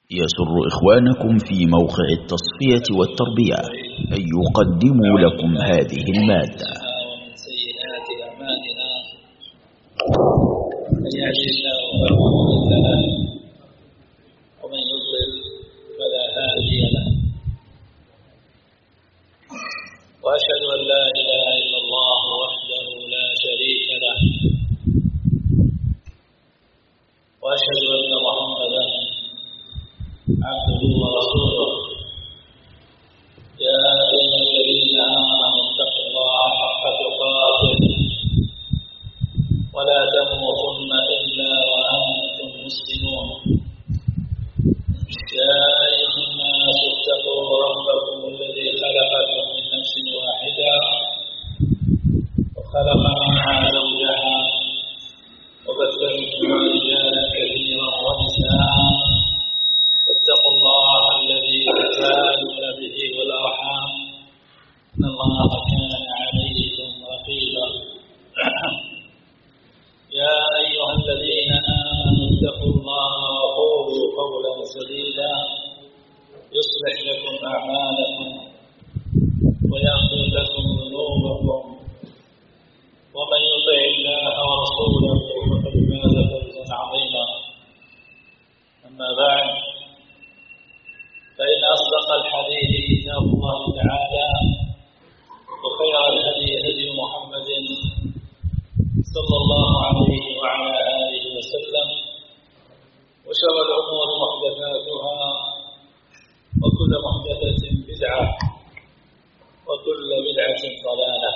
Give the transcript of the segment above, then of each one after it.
يسر إخوانكم في موقع التصفية والتربية أن يقدموا لكم هذه المادة. ومن سيئات أعمالنا من يهده الله فلا مضل له ومن يضلل فلا هادي له، وأشهد أن لا إله إلا الله وحده لا شريك له، وأشهد أن محمدا عبده ورسوله. يا أيها الذين آمنوا اتقوا الله حق تقاته ولا تموتن إلا وأنتم مسلمون. يا أيها الناس اتقوا ربكم الذي خلقكم من نفس واحدة وخلق منها زوجها وبث منهما رجالا كثيرا ونساء، واتقوا الله الذي تساءلون به والأرحام إن الله كان عليكم رقيبا. يا أيها الذين آمنوا اتقوا الله وقولوا قولا سديدا يصلح لكم أعمالكم ويغفر لكم ذنوبكم، ومن يطع الله ورسوله فقد فاز فوزا عظيما. أما بعد، فإن أصدق الحديث كتاب الله تعالى، وخير الهدي هدي محمد صلى الله عليه وعلى آله وسلم، وشر الأمور محدثاتها، وكل محدثة بدعة، وكل بدعة ضلالة.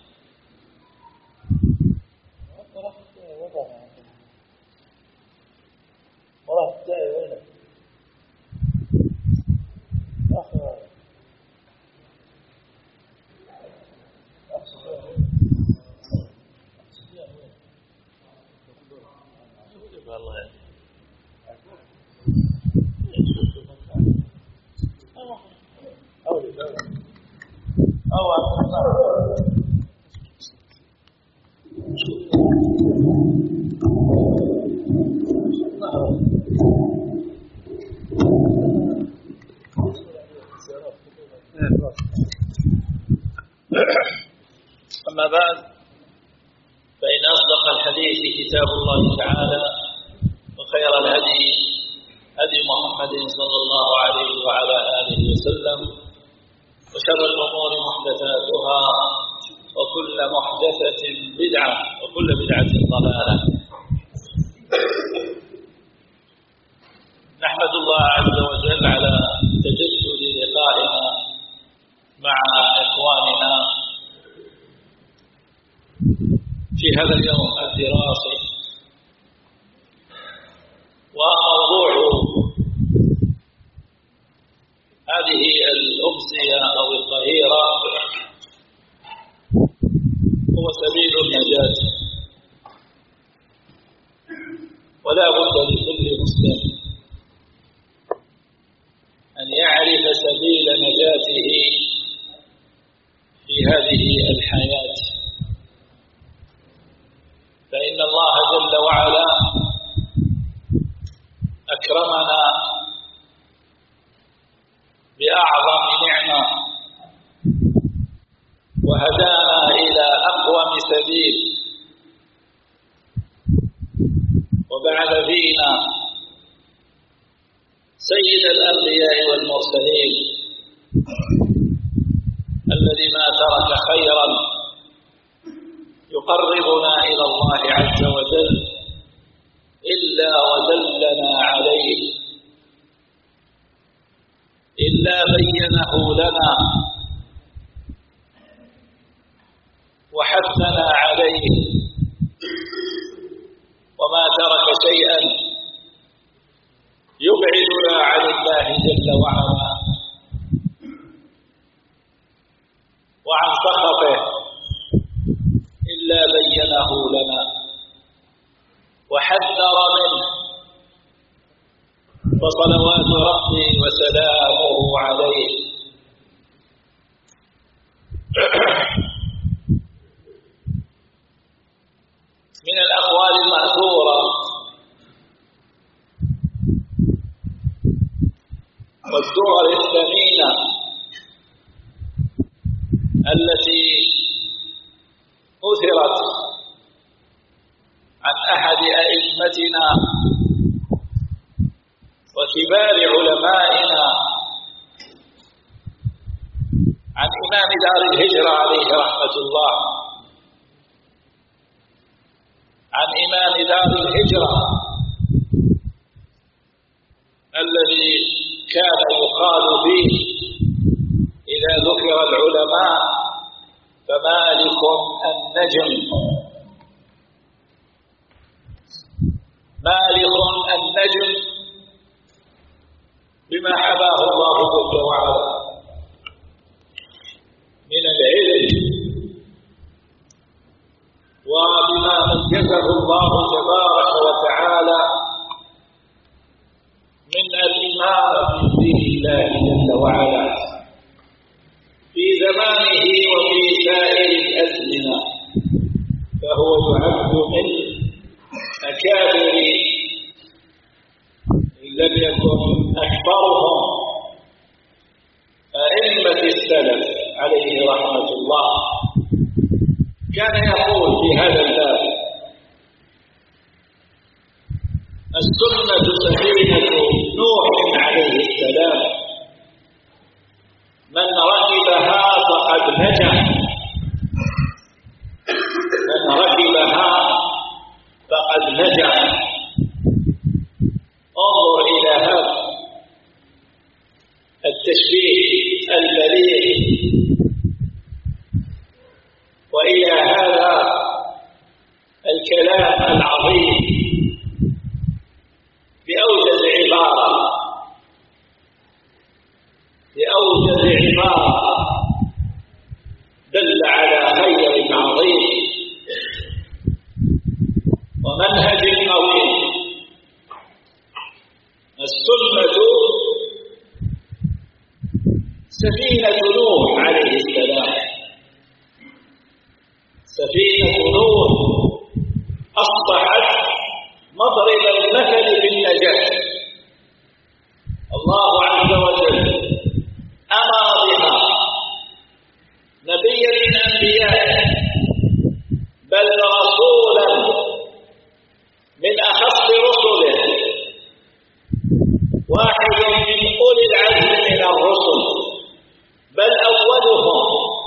أما بعد، فإن أصدق الحديث كتاب الله تعالى، وخير الهدي هدي محمد صلى الله عليه وعلى آله وسلم، وشر الأمور محدثاتها، وكل محدثة بدعة، وكل بدعة ضلالة. نحمد الله عز وجل على تجدد لقائنا مع إخواننا في هذا اليوم الدراسي. وموضوع هذه الأمسية أو الظهيرة هو سبيل النجاة، ولا بد لكل مسلم أن يعرف سبيل نجاته في هذه الحياة، فإن الله جل وعلا أكرمنا بأعظم نعمة، وهدانا إلى أقوم سبيل، وبعث فينا سيد الأنبياء والمرسلين الذي ما ترك خيرا يقربنا إلى الله عز وجل إلا ودلنا عليه، إلا بينه لنا وحثنا عليه، وما ترك شيئا يبعدنا عن الله جل وعلا وعن سخطه إلا بينه لنا وحذر منه، فصلوات ربي وسلامه عليه. من الأقوال المأثورة والدول الثمينة التي أثرت عن أحد أئمتنا وكبار علمائنا، عن إمام دار الهجرة عليه رحمة الله، عن إمام دار الهجرة الذي كان يقال فيه إذا ذكر العلماء فمالك النجم، مالك النجم بما حباه الله جل وعلا من العلم وبما ميزه الله تبارك وتعالى من الإمامة في دين الله جل وعلا في زمانه وفي سائر الأزمنة، فهو يعد من أكابر إن لم يكن أكبرهم أئمة السلف عليه رحمة الله. كان يقول في هذا الباب: السنة سفينة نوح عليه السلام، من ركبها فقد نجا، من ركبها فقد نجا. انظر إلى هذا التشبيه البليغ وإلى هذا الكلام العظيم بأوجز عبارة، بأوجز عبارة دل على خير عظيم ومنهج قويم. السنة سفينة نوح عليه السلام، سفينة نوح أصبحت مضرب المثل في النجاة. الله عز وجل أمر بها نبيا من أنبيائه، بل رسولا من أخص رسله، واحد من أولي العزم من الرسل، بل أولهم،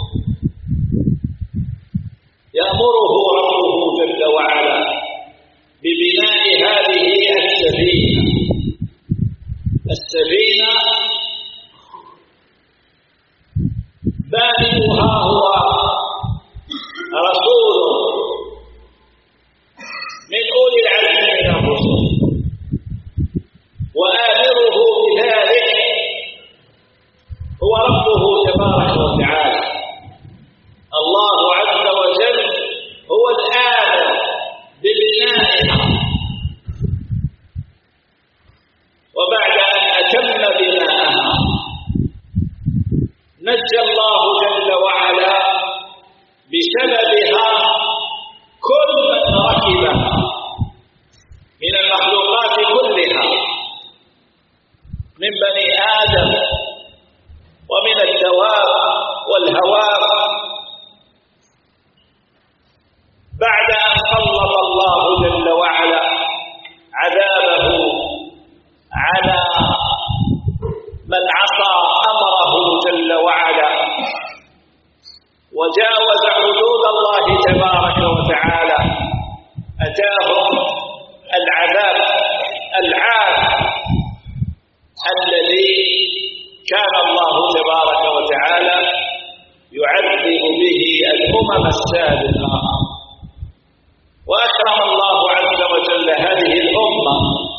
يأمره ربه جل وعلا ببناء هذه السفينة. السفينة بانئها هو رسول من أولي العزم من الرسل، وآمره بذلك هو ربه تبارك وتعالى. الله عز وجل هو الآمر ببنائها، وبعد أن أتم بناءها نجى الله جل وعلا بسببها كل من ركبها من المخلوقات كلها، من بني آدم ومن الدواب والهوام، بعد أن سلط الله جل وعلا عذابه على من عصى أمره جل وعلا وجاوز حدود الله تبارك وتعالى، أتاهم العذاب العام الذي كان الله تبارك وتعالى يعذب به الأمم السابقة. وأكرم الله عز وجل هذه الأمة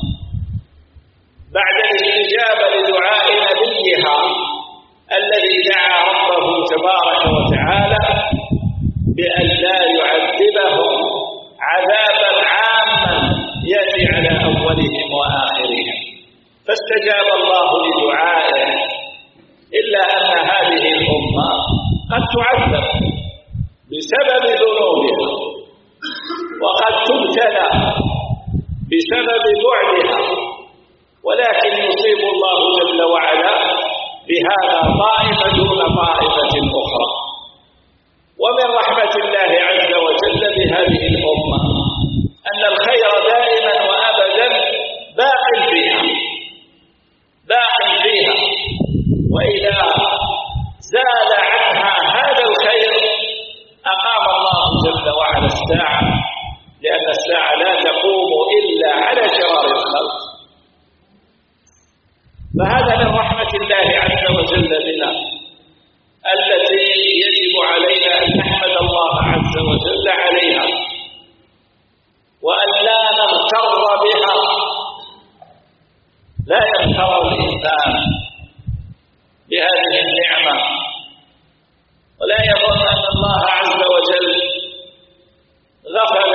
بعد الاستجابة لدعاء نبيها الذي دعا ربه تبارك وتعالى بأن لا يعذبهم عذابا عاما يأتي على أولهم وآخرهم، فاستجاب الله لدعائه. إلا أن هذه الأمة قد تعذب بسبب ذنوبها، وقد تبتلى بسبب بعدها، ولكن يصيب الله جل وعلا هذا طائفة دون طائفة أخرى. ومن رحمة الله عز وجل بهذه الأمة أن الخير دائما وأبدا باق فيها، وإذا زال عنها هذا الخير أقام الله جل وعلا الساعة، لأن الساعة لا تقوم إلا على شرار الخلق. فهذا من رحمة الله عز وجل بنا التي يجب علينا أن نحمد الله عز وجل عليها، وأن لا نغتر بها. لا يغتر الإنسان بهذه النعمة، ولا يظن أن الله عز وجل غفل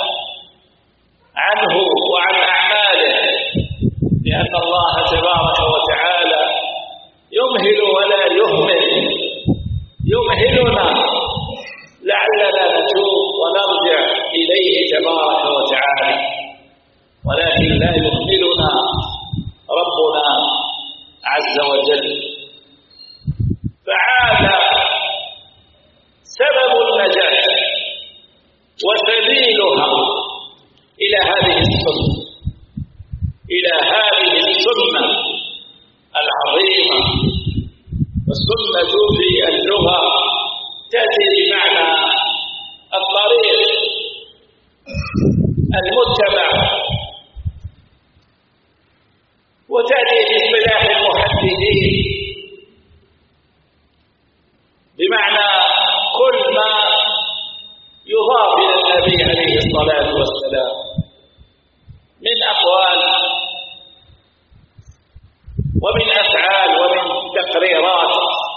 عنه وعن أعماله، لأن الله تبارك وتعالى يمهل ولا يهمل، يمهلنا لعلنا نتوب ونرجع إليه تبارك وتعالى، ولكن لا يهملنا ربنا عز وجل. فعاد سبب النجاة وسبيلها إلى هذه السنة العظيمة. والسنة في اللغة تأتي بمعنى الطريق المتبع، وتأتي في اصطلاح المحدثين بمعنى كل ما يضاف إلى النبي عليه الصلاة والسلام من أقوال ومن أفعال ومن تقريرات.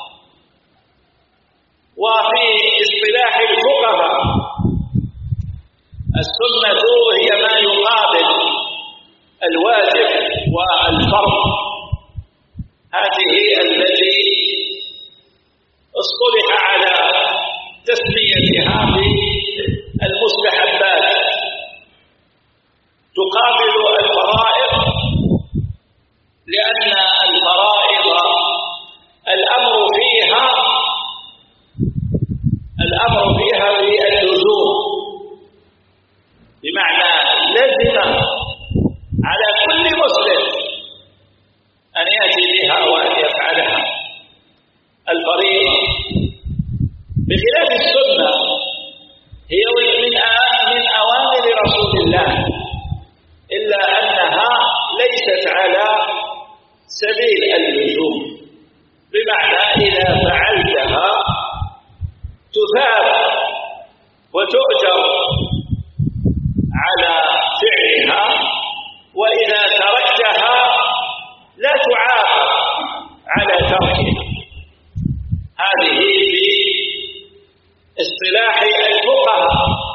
وفي اصطلاح الفقهاء السنة هي ما يقابل الواجب والفرض، هذه التي اصطلح على تسميتها بالمستحبات، تقابل الفرائض، لأن الفرائض الأمر فيها باللزوم، بمعنى لزم على كل مسلم أن يأتي بها وأن يفعلها الفريضة، بخلاف السنة هي من أوامر رسول الله، إلا أنها ليست على سبيل اللزوم، بمعنى إذا فعلتها تثاب وتؤجر على فعلها، وإذا تركتها لا تعاقب على تركها. هذه في اصطلاح الفقهاء.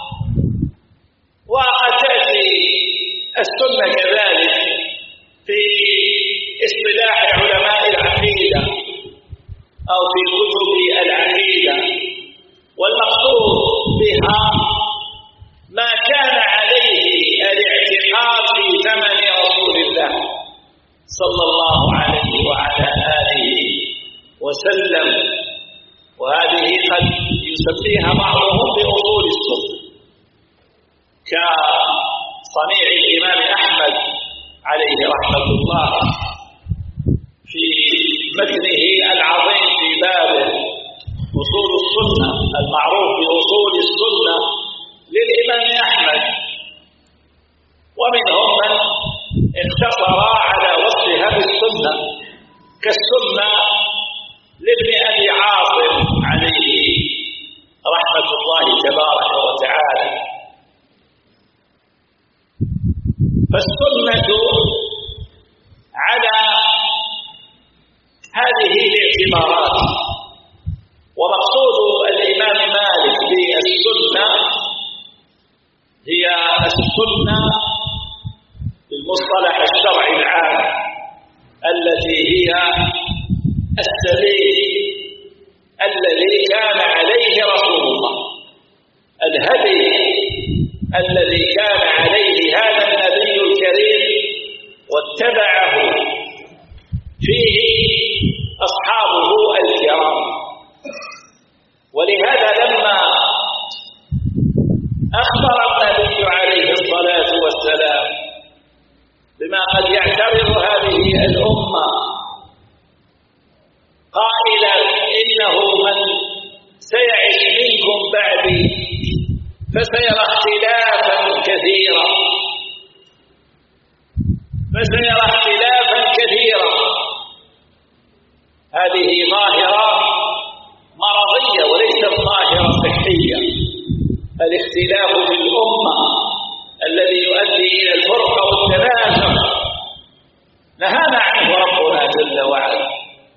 وقد تأتي السنة كذلك في اصطلاح علماء العقيدة أو في كتب العقيدة، والمقصود بها ما كان عليه الاعتقاد في زمن رسول الله صلى الله عليه وعلى آله وسلم، وهذه قد يسميها بعضهم بأصول السنة، كصنيع الإمام أحمد عليه رحمة الله في متنه العظيم في بابه أصول السنة المعروف بأصول السنة للإمام أحمد. ومنهم من اقتصر على وصفها بالسنة كالسنة لابن أبي عاصم عليه رحمة الله تبارك وتعالى. فالسنة على هذه الاعتبارات. ومقصود الإمام مالك بالسنة هي السنة بالمصطلح الشرعي العام التي هي السبيل الذي كان عليه رسول الله، الهدي الذي كان عليه هذا النبي الكريم واتبعه فيه أصحاب فسيرى اختلافا كثيرا، هذه ظاهرة مرضية وليست ظاهرة صحية. الاختلاف في الأمة الذي يؤدي إلى الفرقة والتنازع نهانا عنه ربنا جل وعلا،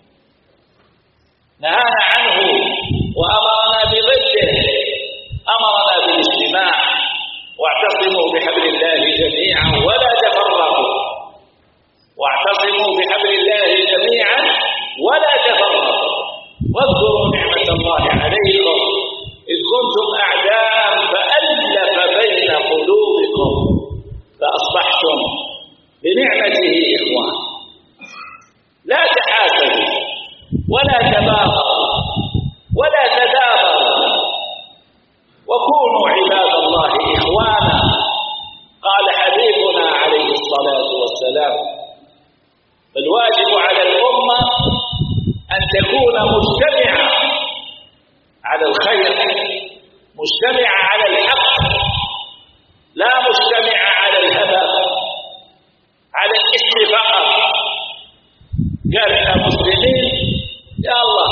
نهانا عنه وأمرنا بضده، أمرنا بالاجتماع، واعتصموا بحبل الله جميعا ولا تفرقوا، واعتصموا بحبل الله جميعا ولا تفرقوا، واذكروا نعمة الله عليكم إذ كنتم أعداء فألف بين قلوبكم فأصبحتم بنعمته إخوان. لا تحاسدوا ولا تباغضوا ولا تدابروا، وكونوا عباد الله إخوانا. قال حبيبنا عليه الصلاة والسلام: فالواجب على الأمة أن تكون مجتمعة على الخير، مجتمعة على الحق، لا مجتمعة على الهدف، على الاسم فقط. قال إحنا مسلمين، يا الله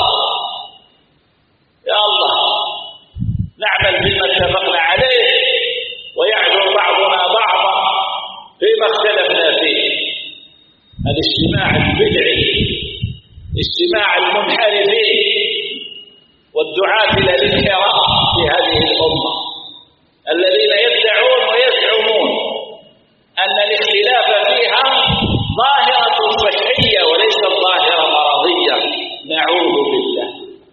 يا الله نعمل بما اتفقنا عليه، ويعذر بعضنا بعضا فيما اختلفنا فيه. الاجتماع البدعي، اجتماع المنحرفين والدعاة إلى الانحراف في هذه الأمة، الذين يدعون ويزعمون أن الاختلاف فيها ظاهرة صحية وليست ظاهرة مرضية، نعوذ بالله.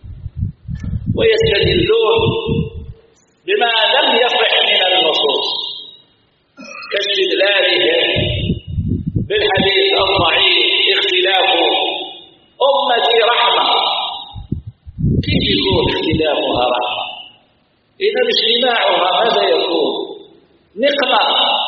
ويستدلون بما لم يصح من النصوص كاستدلالهم بالحديث الضعيف: اختلاف أمتي رحمة. كيف يكون اختلافها رحمة؟ إذا اجتماعها ماذا يكون؟ نقمة.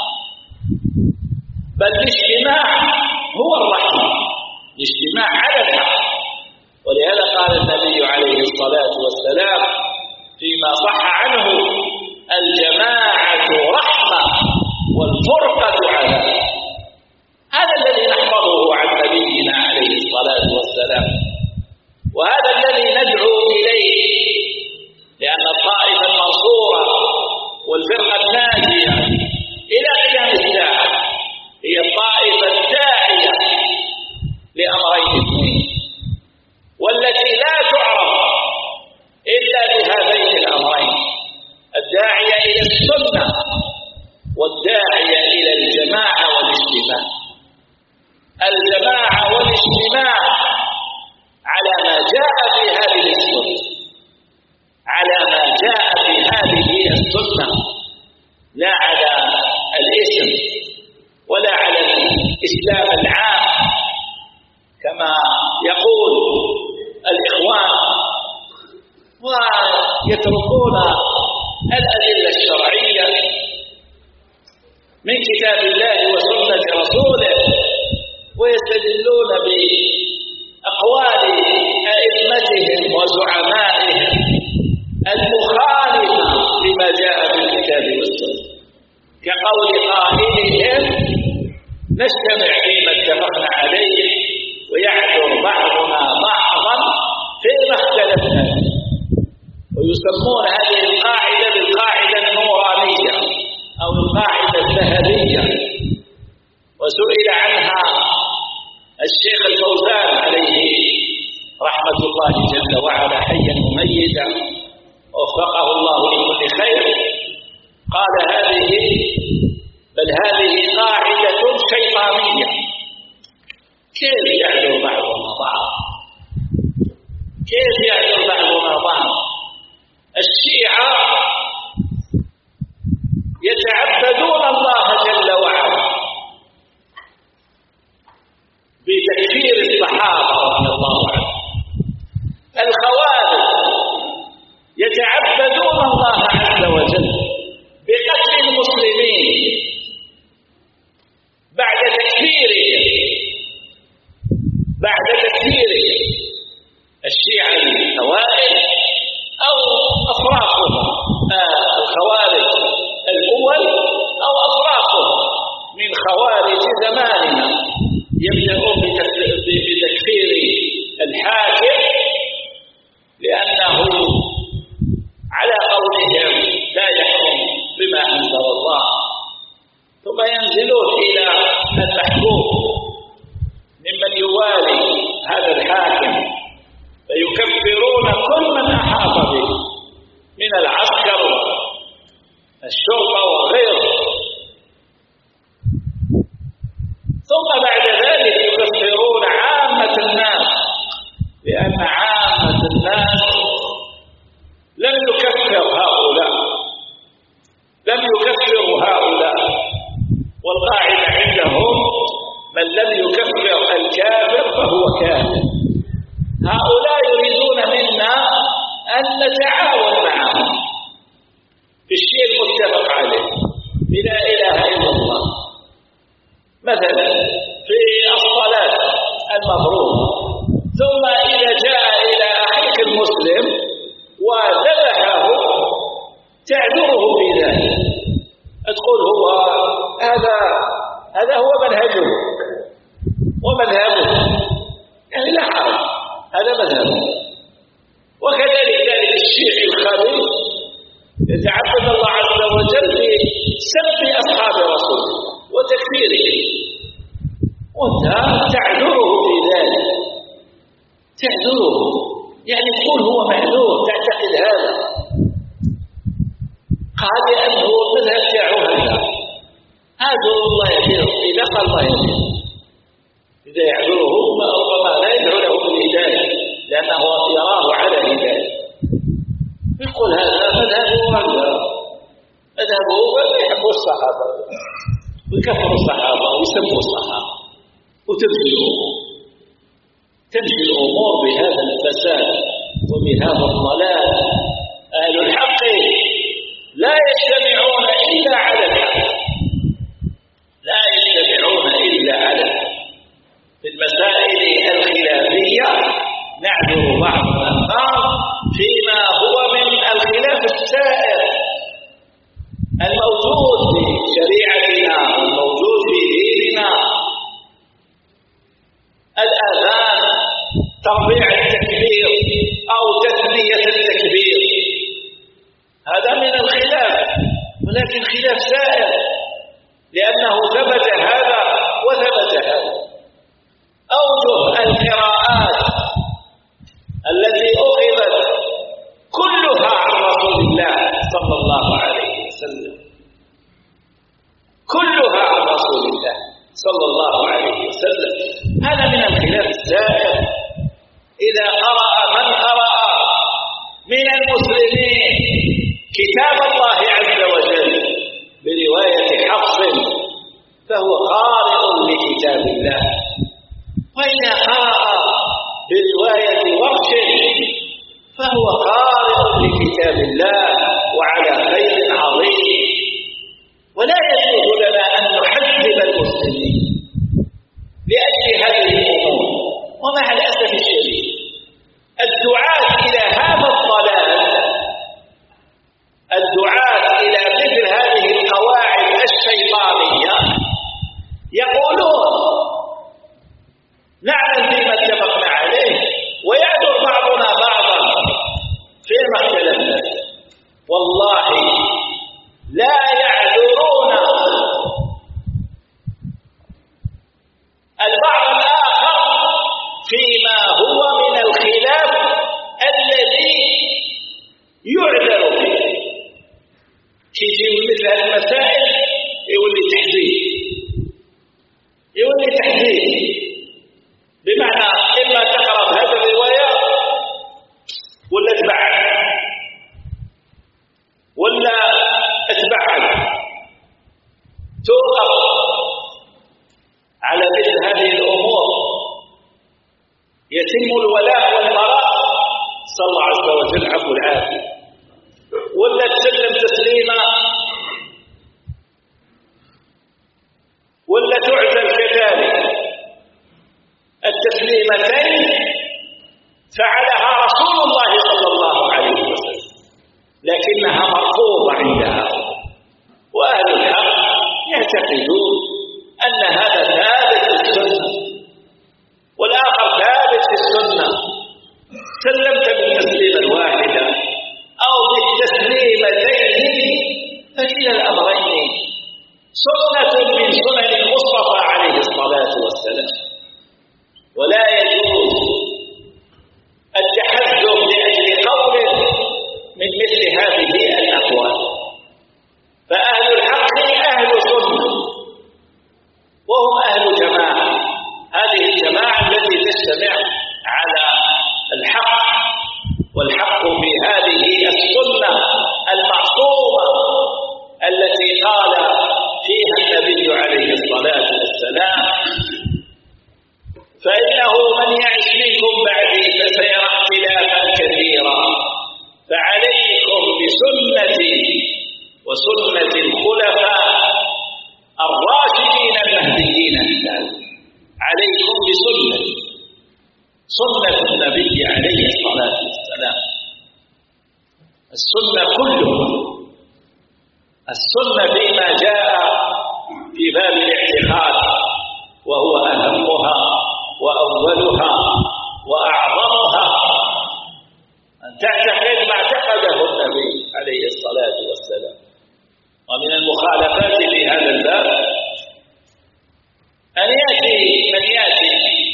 بل الاجتماع هو الرحمة، الاجتماع على الحق. ولهذا قال النبي عليه الصلاة والسلام فيما صح عنه: الجماعة رحمة والفرقة عذاب. هذا الذي نحفظه عن نبينا عليه الصلاة والسلام، وهذا الذي ندعو إليه، لأن الطائفة المنصورة والفرقة الناجية إلى قيام الساعة هي الطائفة الداعية لأمرين اثنين، والتي لا تعرف إلا بهذين الأمرين: الداعية إلى السنة والداعية إلى الجماعة والاجتماع. الجماعة والاجتماع على ما جاء في هذه السنة، على ما جاء في هذه السنة، لا على الاسم ولا على الإسلام العام كما يقول الإخوان، ويتركون الأدلة الشرعية من كتاب الله وسنة رسوله، ويستدلون بأقوال أئمتهم وزعمائهم المخالفة لما جاء في الكتاب والسنة، كقول قائلهم: نجتمع فيما اتفقنا عليه ويعذر بعضنا بعضا فيما اختلفنا فيه. ويسمون هذه القاعدة بالقاعدة النورانية أو القاعدة الذهبية، وسئل عنها الشيخ الفوزان عليه رحمة الله جل وعلا حيا مميتا ووفقه الله لكل خير، قال: هذه قاعدة شيطانية. كيف يعذر بعضنا بعض؟ كيف يعذر بعضنا بعض؟ الشيعة يتعبدون الله جل وعلا بتكفير الصحابة رضي الله عنهم. الخوارج يتعبدون الله عز وجل بقتل المسلمين بعد تكفيرهم. الشيعة الأوائل أو أفراقهم الخوارج فهو كافر. هؤلاء يريدون منا أن نتعاون معهم في الشيء المتفق عليه بلا إله إلا الله. مثلا في الصلاة المفروضة، ثم إذا جاء إلى أخيك المسلم وذبحه تعذره في ذلك، تقول هو هذا هو منهجه ومذهبه، يعني لا حرج، هذا مذهبه. وكذلك ذلك الشيعي الخبيث يتعبد الله عز وجل بسب أصحاب رسوله وتكفيرهم، وانت تعذره في ذلك، تعذره يعني تقول هو معذور، تعتقد هذا قال لأنه المذهب تاعه هذا الله يهديه، إذا قال الله يهديه، إذا يعذره ربما لا يدعو له بالهداية لأنه يراه على هداية، يقول هذا مذهبه مذهبه يحبوا الصحابة ويكفروا الصحابة ويسبوا الصحابة تمشي الأمور بهذا الفساد وبهذا الضلال. أهل الحق لا يجتمعون إلا على الحق، لا يجتمعون إلا على الحق. في المسائل الخلافية نعذر بعضنا البعض فيما هو من الخلاف السائر الموجود في شريعتنا والموجود في ديننا، الآذان، تربيع التكبير أو تثنية التكبير، هذا من الخلاف، ولكن خلاف سائر لأنه ثبت هذا وثبت هذا. أوجه القراءات التي أخذت كلها عن رسول الله صلى الله عليه وسلم، كلها عن رسول الله صلى الله عليه وسلم، هذا من الخلاف السائر. إذا قرأ من قرأ من المسلمين كتاب الله عز وجل برواية حفص فهو قارئ لكتاب الله، وإذا قرأ برواية ورش فهو قارئ لكتاب الله وعلى خير عظيم. ولا يجوز لنا أن نحذب المسلمين لأجل هذه الأمور. ومع الأسف الشديد الدعاة إلى هذا الضلال، الدعاة إلى مثل هذه القواعد الشيطانية يقولون نعمل فيما اتفقنا عليه ويعذر بعضنا بعضا فيما اختلفنا. والله لا يعذرون البعض الآخر فيما هو من الخلاف الذي يعذر فيه. تيجي مثل هذه المسائل يولي تحديد، بمعنى إما تقرأ هذه الرواية ولا تبعد ولا اتبعد، توقف على مثل هذه الأمور يتم الولاء والبراء، صلى الله عز وجل عفو العافية، ولا تسلم تسليما ولا تعزل كذلك. التسليمتين فعلها رسول الله صلى الله عليه وسلم لكنها مرفوضة عندها، وأهل الحق يعتقدون أن هذا ثابت في السنة والآخر ثابت في السنة. سلمت بالتسليمة الواحدة أو بالتسليمتين فكلا الأمرين سنة من سنن المصطفى عليه الصلاة والسلام. ولا يجوز من يعش منكم بعدي فسيرى اختلافا كثيرا فعليكم بسنتي وسنة الخلفاء الراشدين المهديين عليكم بسنتي سنة النبي عليه الصلاة والسلام. السنة كلها، السنة فيما جاء في باب الاعتقاد وهو أهمها وأولها وأعظمها، أن تعتقد ما اعتقده النبي عليه الصلاة والسلام. ومن المخالفات في هذا الباب أن يأتي من يأتي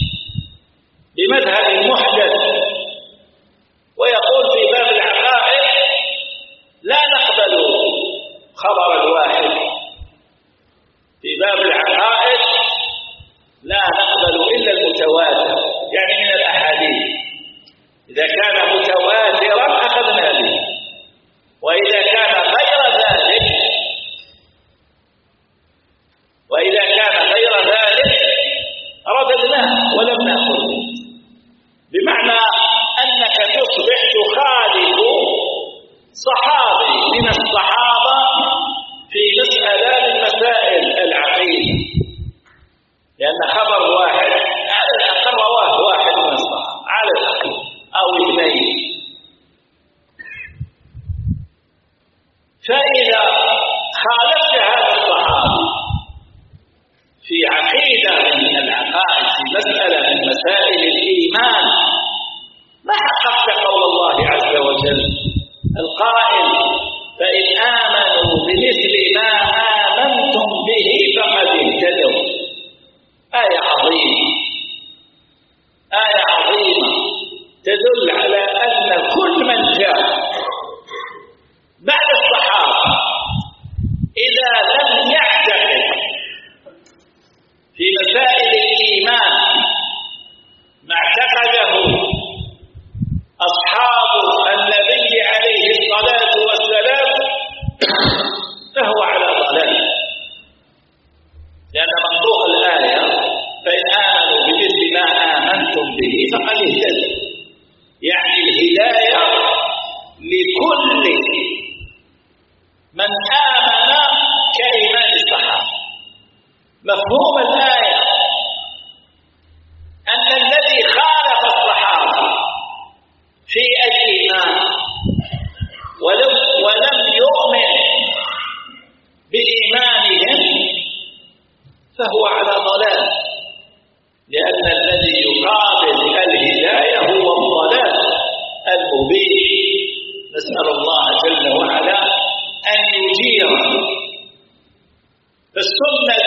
بمذهب محدث ويقول في باب العقائد لا نقبل خبر الواحد، في باب العقائد لا نقبل إلا المتواتر، يعني من الأحاديث إذا كان متواترا أخذنا به، وإذا كان غير ذلك رددناه ولم نأخذ به، بمعنى أنك تصبح تخالف صحابي من الصحابة في مسألة من مسائل العقيدة، لأن خبر واحد على الأقل رواه واحد من الصحابة على الأقل أو اثنين، فإذا خالفت هذا الصحابي في عقيدة من العقائد في مسألة من مسائل الإيمان ما حققت قول الله عز وجل القائل فإن آمنوا بمثل ما آمنتم به فقد اهتدوا. آية عظيمة تدل على أن كل من جاء بعد الصحابة إذا لم يعتقد في مسائل الإيمان ما اعتقده أصحاب النبي عليه الصلاة والسلام فهو على ضلال، لأن منطوق الآية فإن آمنوا بمثل ما آمنتم به فقد اهتدوا، يعني الهداية لكل من آمن كإيمان الصحابة. مفهوم الآية أن الذي خالف الصحابة في الإيمان ولم يؤمن بإيمانهم فهو على ضلال، لأن الذي يقابل الهداية هو الضلال المبين. نسأل الله جل وعلا أن يجيرنا. فالسنة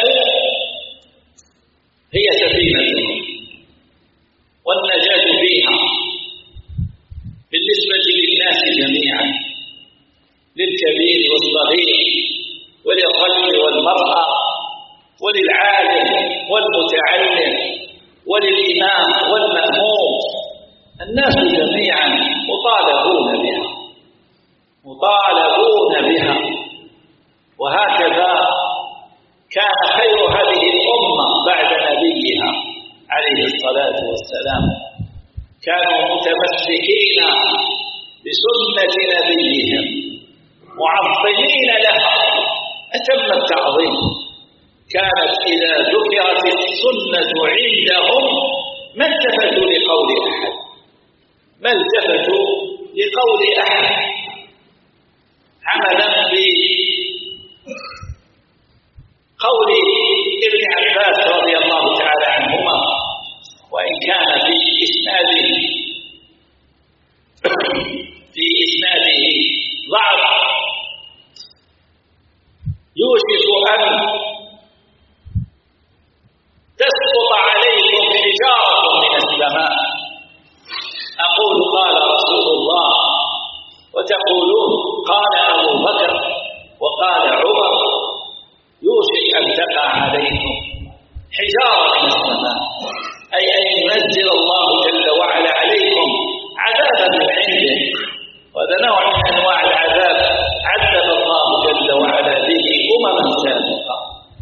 هي سفينة والنجاة فيها بالنسبة للناس جميعا، للكبير والصغير وللرجل والمرأة وللعالم والمتعلم وللإمام والمأموم، الناس جميعا مطالبون بها. وهكذا كان خير هذه الأمة بعد نبيها عليه الصلاة والسلام، كانوا متمسكين بسنة نبيهم معظمين لها أتم التعظيم. كانت إذا ذكرت السنة عندهم ما التفتوا لقول أحد عملا بقول ابن عباس رضي الله تعالى عنهما، وإن كان في إسناده ضعف يوشك أن تسقط عليكم حجارة من السماء، أقول قال رسول الله وتقولون قال أبو بكر وقال عمر، يوشك أن تقع عليكم حجارة من السماء، أي أن ينزل الله جل وعلا عليكم عذابا من عنده. وهذا نوع من أنواع العذاب عذب الله جل وعلا به أمما سابقة،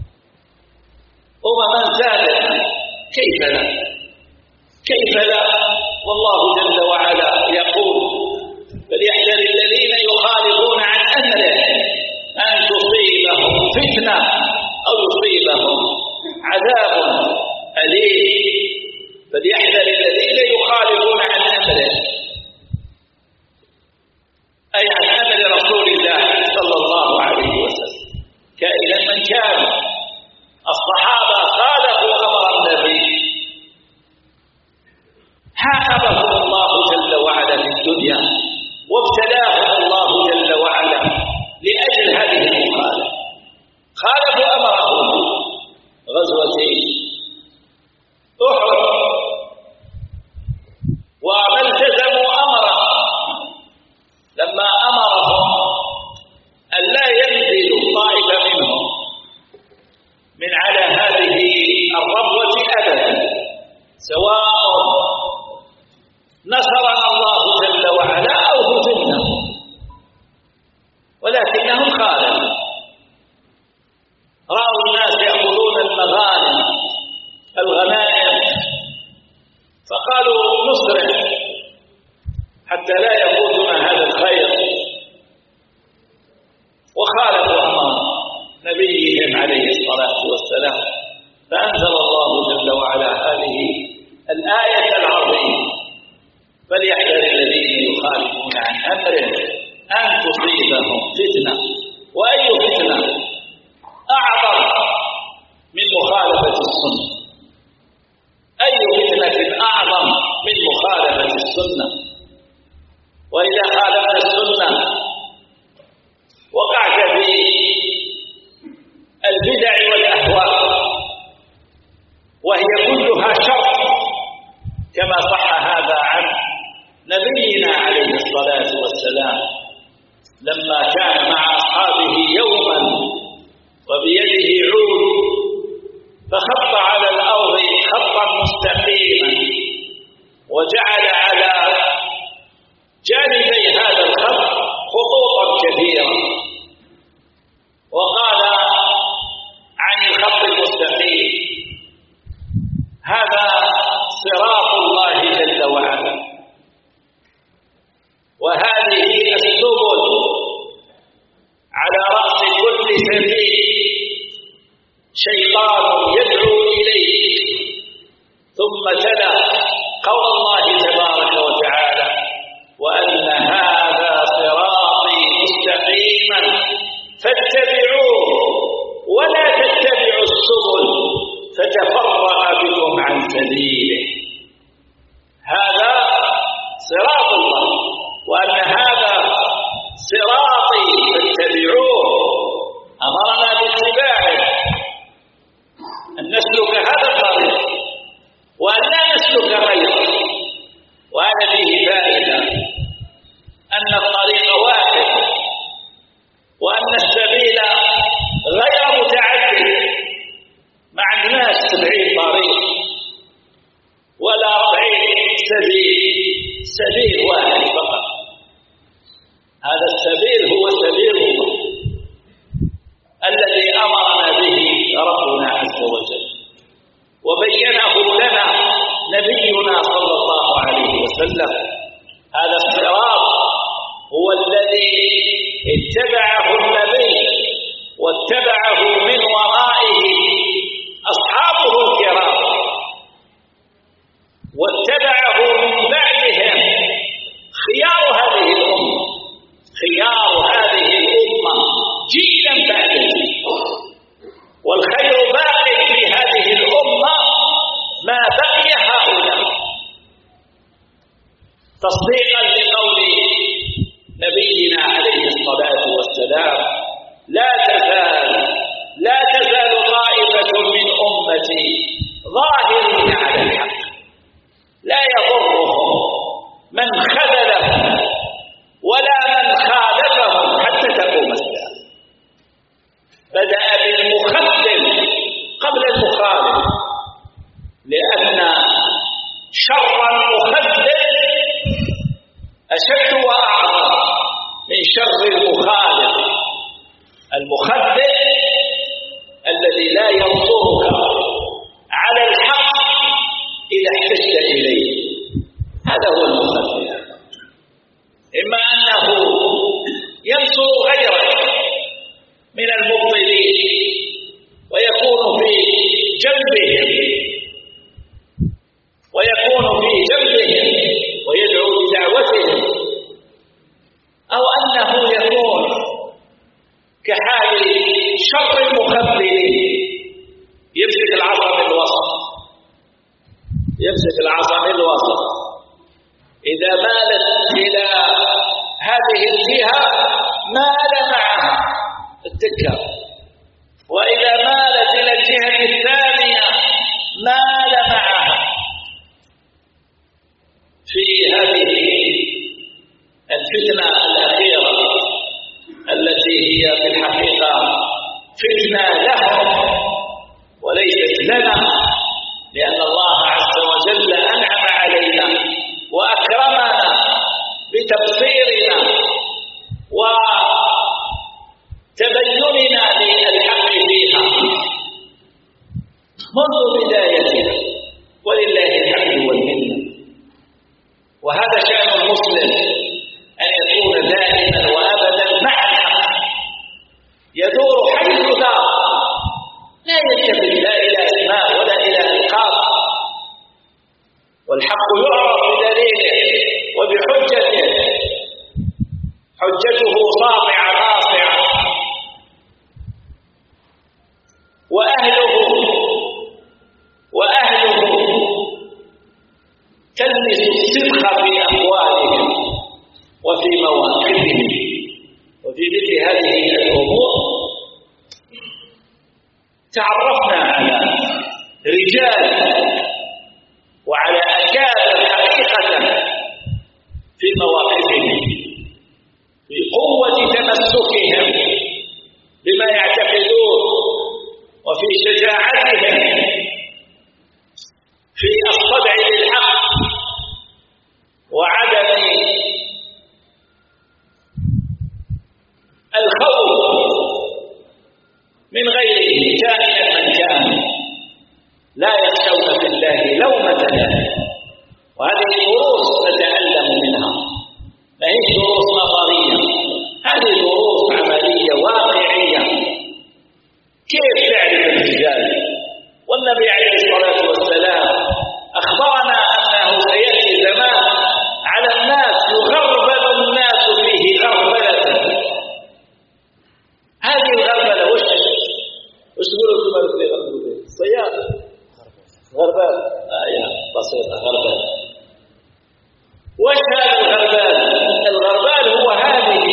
كيف لا؟ والله جل وعلا يقول: فليحذر الذين يخالفون عن أمره أن تصيبهم فتنة أو يصيبهم عذاب أليم. فليحذر الذين يخالفون عن أمره، أي عن أمر رسول الله صلى الله عليه وسلم، كائنا من كان. الصحابة خالفوا أمر النبي، حاربهم الله جل وعلا في الدنيا وابتلاهم الله جل وعلا لأجل هذه المخالفة. خالفوا أمره غزوة أحد وما التزموا أمره لما أمرهم أن لا ينزل طائفة منهم من على هذه الربوة أبدا، سواء نصرنا الله جل وعلا أو هزمنا، ولكنهم خالفوا. رأوا الناس يأخذون الغنائم فقالوا نسرع حتى لا يفوتنا هذا الخير، وخالفوا أمر نبيهم عليه الصلاة والسلام. فأنزل الله جل وعلا هذه الآية العظيمة: فليحذر الذين يخالفون عن أمره أن تصيبهم فتنة. وأي فتنة أعظم من مخالفة السنة؟ أي فتنة أعظم من مخالفة السنة؟ وإذا خالفت السنة وقعت في البدع والأهواء، وهي كلها شر، كما صح هذا عن نبينا عليه الصلاة والسلام لما كان مع أصحابه يوما وبيده عود فخط على الأرض خطا مستقيما وجعل على جانبي هذا الخط خطوطا كثيرة، وقال عن الخط المستقيم: هذا صراط الله جل وعلا، وهذه السبل، على رأس كل سبيل شيطان يدعو إليه. ثم تلا قول الله تبارك وتعالى: وأن هذا صراطي مستقيما فاتبعوه ولا تتبعوا السبل فتفرق بكم عن سبيله. هذا صراط الله، وأن هذا صراطي فاتبعوه، أمرنا باتباعه، أن نسلك هذا الطريق وأن لا نسلك غيره. وهذا فيه فائدة أن الطريق واحد، وأن السبيل غير متعدد. ما عندناش 70 طريق ولا 40 سبيل واحد فقط. هذا السبيل هو سبيل الله الذي أمرنا به ربنا عز وجل، وبينه لنا نبينا صلى الله عليه وسلم. هذا الصراط هو الذي اتبعه النبي واتبعه من ورائه أصحابه الكرام، واتبعه من بعدهم خيار هذه الأمة جيلا بعد جيل. والخير باق في هذه الأمة ما بقي هؤلاء، تصديقا لقول نبينا عليه الصلاة والسلام: لا تزال طائفة من أمتي ظاهرين على الحق لا يضرهم من خذلهم ولا من خالفهم حتى تقوم الساعة. بدأ بالمخذل قبل المخالف، لأن شر المخذل أشد وأعظم من شر المخالف. المخذل الذي لا ينصرك على الحق إذا احتجت إليه، إذا مالت إلى هذه الجهة مال معها التكة، وإذا مالت إلى الجهة الثانية مال معها. في هذه الفتنة الأخيرة التي هي في الحقيقة فتنة لهم وليست لنا، لأن الله عز وجل أنعم علينا وأكرمنا بتبصيرنا وتبيننا للحق فيها منذ بدايتها، ولله الحمد والمنة. وهذا شأن المسلم أن يكون دائما وأبدا مع الحق، يدور حيث دار، لا يلتفت لا إلى أسماء ولا إلى ألقاب، والحق يعرف بدليله وبحجته، حجته ساطعة ناصعة، وأهله تلمس الصدق في أقوالهم وفي مواقفهم. وفي مثل هذه الأمور تعرفنا على رجال وعلى أكابر حقيقة في مواقفهم، في قوة تمسكهم بما يعتقدون، وفي شجاعتهم في الصدع للحق وعدم الخوف من غيره كائنا من كان، لا يخشون في الله لومة لائم. وهذه دروس نتعلم منها، ما هي دروس نظرية، هذه دروس عملية واقعية. كيف تعرف الرجال؟ والنبي عليه الصلاة والسلام أخبرنا أنه سيأتي زمان على الناس يغربل الناس فيه غربلة. هذه الغربلة وش تقولوا في مالك لي غربلة؟ صياد غربال، يا بسيطة غربال. وش هذا الغربال؟ الغربال هو هذه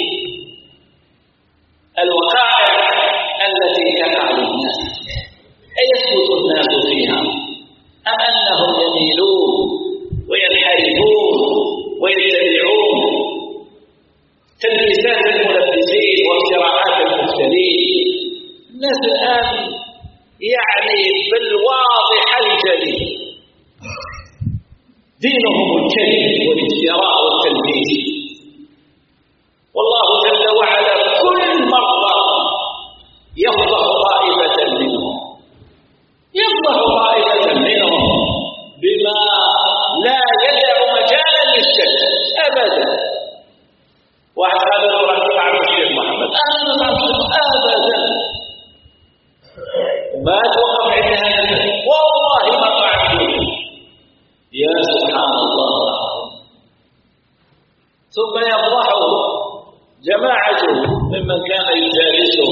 الوقائع التي تقع للناس، أيثبت الناس فيها أم أنهم يميلون وينحرفون ويتبعون تلبيسات الملبسين وافتراءات المفترين؟ الناس الآن يعني بالواضح الجلي دينهم الكذب والافتراء والتلبيس. والله جل وعلا كل مرة يفضح طائفة منهم، بما لا يدع مجالا للشك أبدا. واحد قال له راح تطعم الشيخ محمد، أنا أبدا وما توقف عند هذا، والله ما طعمته. يا سبحان الله. ثم يفضحه جماعته ممن كان يجالسه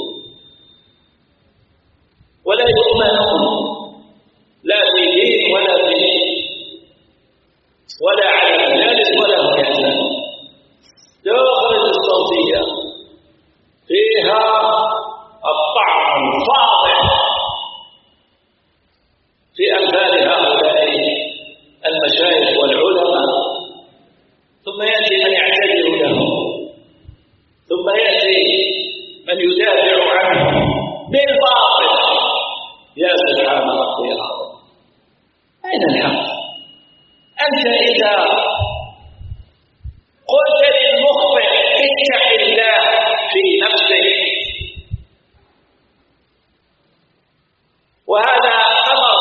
ولا يؤمنون لا في دين ولا على مجالس ولا هم يحزنون. داخل الصوتية فيها الطعن الفاضح في أمثال هؤلاء المشايخ والعلماء، ثم يأتي من يعتذر لهم، ثم يأتي من يدافع عنهم بالباطل. يا سبحان ربي العظيم، أين الحق؟ أنت إذا قلت للمخطئ اتق الله في نفسك، وهذا أمر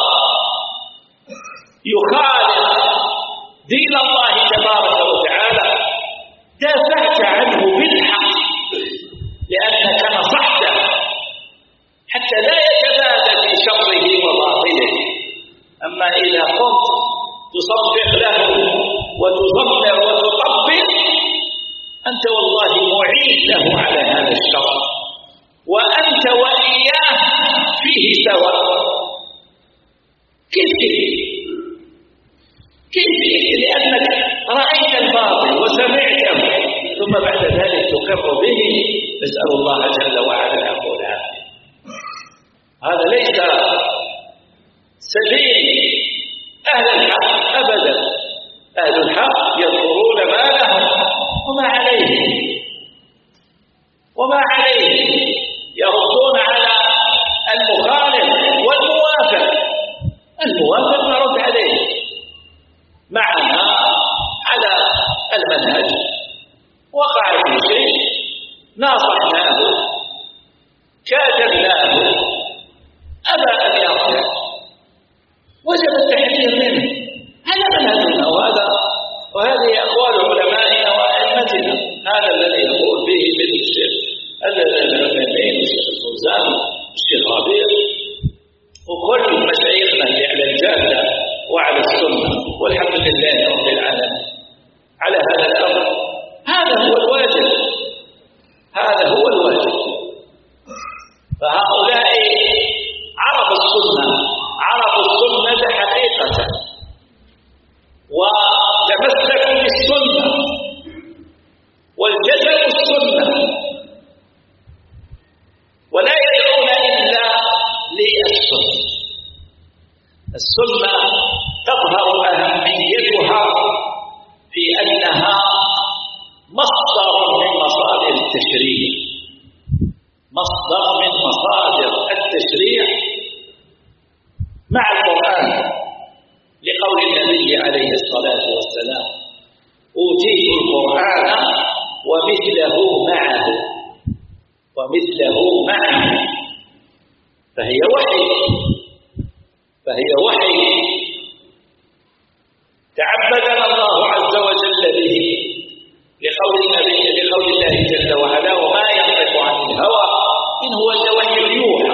يخالف دين الله تبارك وتعالى، دافعت عنه بالحق لأنك نصحته حتى لا يتبادى في شره وباطله. أما إذا قمت تصفق له وتزمر وتطبل، أنت والله معين له على هذا الشر، وأنت وإياه فيه سواء. كيف كيف؟ لأنك رأيت الباطل وسمعته ثم بعد ذلك تقر به. نسأل الله جل وعلا العفو والعافية. هذا ليس سبيل أهل الحق أبدا. أهل الحق يذكرون ما لهم وما عليهم يردون على المخالف والموافق. الموافق نرد عليه معنا على المنهج، وقع في شيء ناصحناه كاتبناه أبى أن يرجع وجب التحذير منه. هذا منهجنا وهذه أقوال علمائنا وأئمتنا. هذا الذي يقول به مثل الشيخ العثيمين والشيخ الفوزان والشيخ ربيع وكل مشايخنا اللي على الجادة وعلى السنة، والحمد لله رب العالمين على هذا الأمر. هذا هو الواجب. فهؤلاء عرفوا السنة حقيقة وتمسكوا بالسنة والتزموا السنة، ولا يدعون إلا للسنة. السنة تظهر أهميتها في أنها مصدر من مصادر التشريع، مع القرآن، لقول النبي عليه الصلاة والسلام: أوتيت القرآن ومثله معه. فهي وحي تعبدنا الله عز وجل به، لقول الله جل وعلا: وما ينطق عن الهوى إن هو إلا وحي يوحى.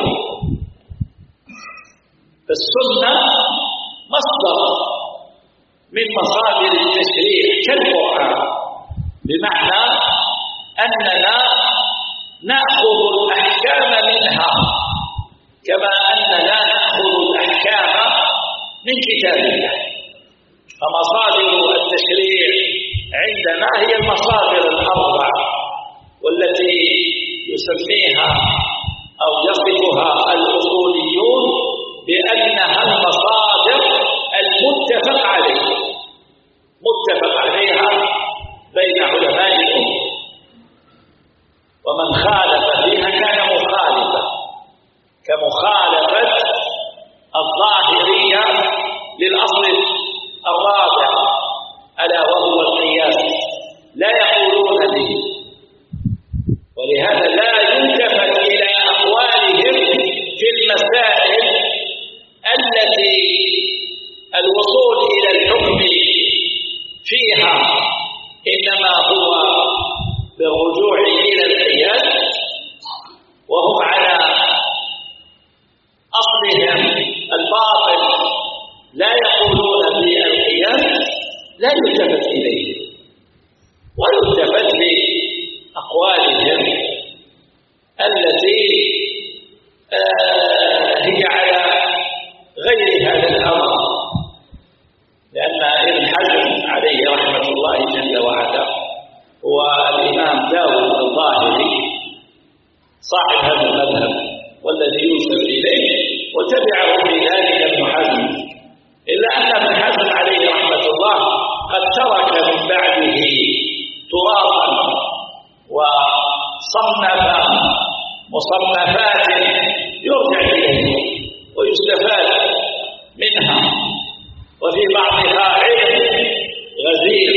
فالسنة مصدر من مصادر التشريع كالقرآن، بمعنى أننا نأخذ الأحكام منها كما أننا نأخذ الأحكام من كتاب الله. فمصادر التشريع عندنا هي المصادر الأربع، والتي يسميها أو يصفها الأصوليون بأنها المصادر المتفق عليها بين علماء الأمة، ومن خالف فيها كان مخالفا، كمخالفة الظاهرية للأصل الرابع ألا وهو القياس، لا يقولون به. ولهذا لا يلتفت إلى أقوالهم في المسائل التي الوصول إلى الحكم فيها إنما هو بالرجوع إلى القياس، وهم على أصلهم الباطل لا يقولون بالقياس، لا يلتفت إليه، ويلتفت بأقوالهم التي هي على غير هذا الأمر. لأن ابن حزم عليه رحمة الله جل وعلا هو الإمام داود الظاهري صاحب هذا المذهب والذي يوصل إليه، وتبعه في ذلك ابن حزم، إلا أن ابن حزم عليه رحمة الله قد ترك من بعده تراثا وصنف مصنفات يرجع إليه ويستفاد منها، وفي بعضها علم غزير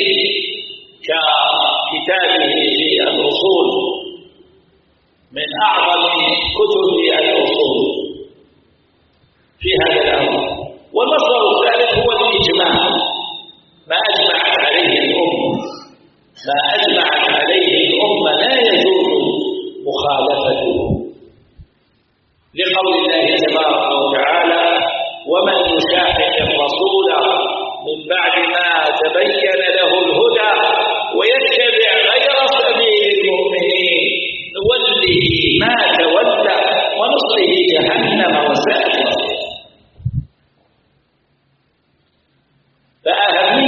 ككتابه في الأصول من أعظم كتب الأصول في هذا الأمر. والمصدر الثالث هو الإجماع، ما أجمعت عليه الأمة لا يجوز مخالفته، لقول الله تبارك وتعالى: ومن يشاقق الرسول من بعد ما تبين له الهدى ويتبع غير سبيل المؤمنين نوله ما تولى ونصله جهنم وساءت مصيرا. فأهمية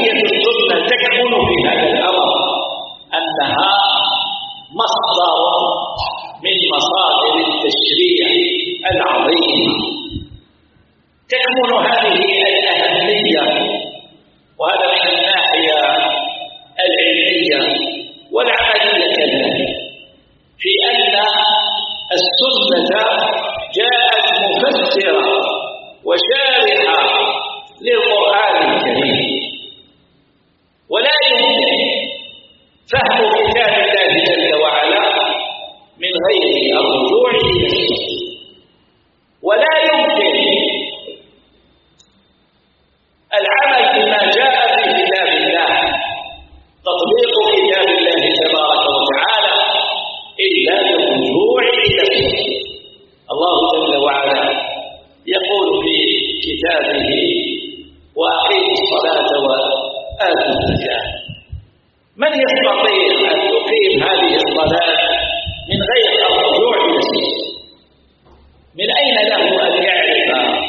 الرجال. من يستطيع أن يقيم هذه الصلاة من غير الرجوع إلى السجود؟ من أين له أن يعرف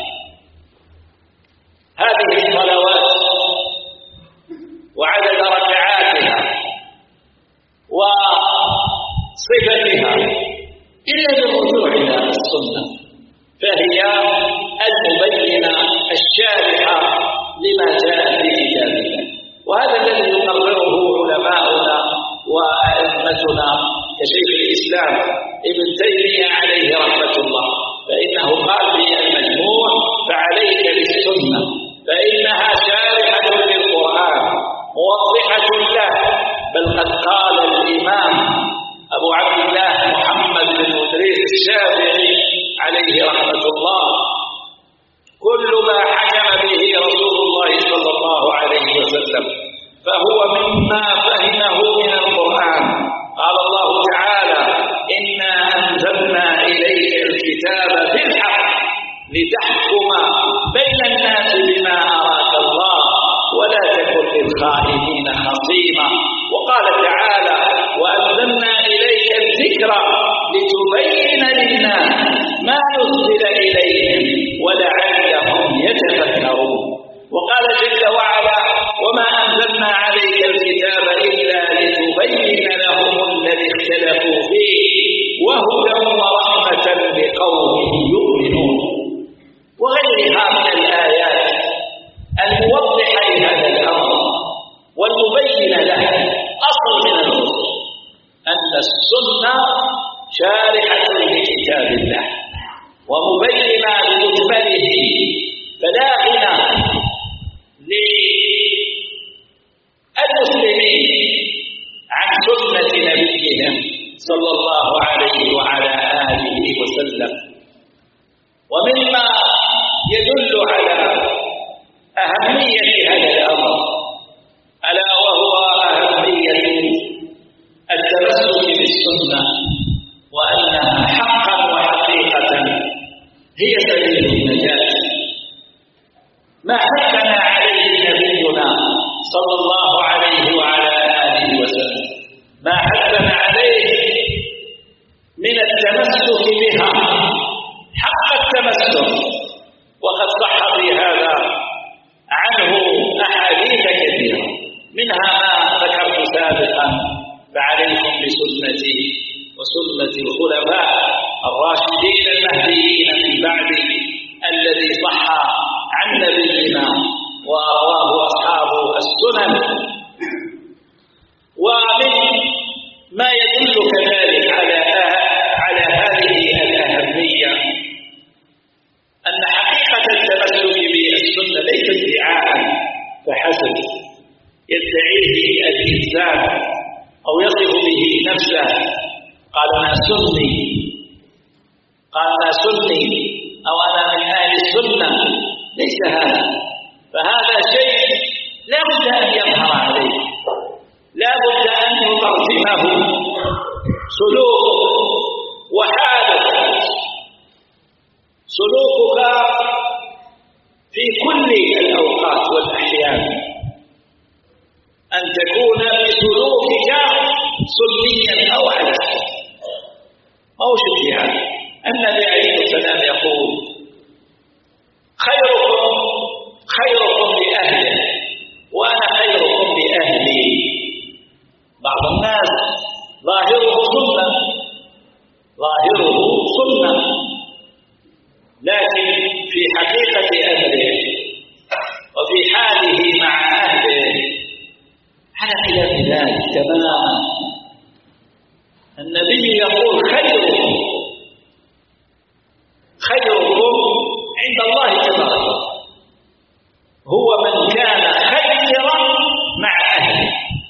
هذه الصلوات وعدد ركعاتها وصفتها إلا بالرجوع إلى السنة، فهي المبينة الشارحة لما جاء في كتاب الله. وهذا الذي يقرره علماؤنا وأئمتنا كشيخ الإسلام ابن تيمية عليه رحمة الله، فإنه قال في المجموع: فعليك بالسنة فإنها شارحة للقرآن موضحة له. بل قد قال الإمام أبو عبد الله محمد بن إدريس الشافعي عليه رحمة الله: كل ما حكم به رسول الله صلى الله عليه وسلم فهو مما فهمه من القرآن. قال الله تعالى: إنا أنزلنا إليك الكتاب بالحق لتحكم بين الناس بما أراك الله ولا تكن للخائنين خصيما. وقال تعالى: وأنزلنا إليك الذكر لتبين للناس ما نزل إليهم ولعلهم يتفكرون. وقال جل وعلا: وما أنزلنا عليك الكتاب إلا لتبين لهم الذي اختلفوا فيه وهدى ورحمة لقوم يؤمنون. وغيرها من الآيات الموضحة لهذا الأمر والمبين له. أصل من الرسل أن السنة شارحة لكتاب الله ومبينة لمجمله، فلا غنى للمسلمين عن سنة نبيهم صلى الله عليه وعلى آله وسلم. ومما يدل على أهمية هذا الأمر ألا وهو أهمية التمسك بالسنة، وأنها حقا وحقيقة هي سبيل النجاة. ما حثنا عليه نبينا صلى الله عليه وعلى آله وسلم، ما حثنا عليه من التمسك بها حق التمسك. وقد صح في هذا عنه أحاديث كثيرة، منها ما ذكرت سابقا: فعليكم بسنتي وسنة الخلفاء الراشدين المهديين من بعدي الذي صح عن نبينا ورواه أصحاب السنن. ومن ما يدل كذلك على هذه الأهمية أن حقيقة التمسك بالسنة ليس ادعاء فحسب يدعيه الإنسان أو يصف به نفسه: قال أنا سني، قال أنا سني، أو أنا من أهل السنة. ليس هذا، فهذا شيء لا بد أن يظهر عليه، لا بد أن يترجمه سلوكك وحالك، سلوكك في كل الأوقات والأحيان، أن تكون بسلوكك سنيا أو على السنة. أو شبهها. النبي عليه السلام يقول: خيركم لأهله وأنا خيركم لأهلي. بعض الناس ظاهره سنة، لكن في حقيقة أهله وفي حاله مع أهله على خلاف ذلك تماما. النبي يقول: خيركم عند الله تبارك هو من كان خيرا مع أهله،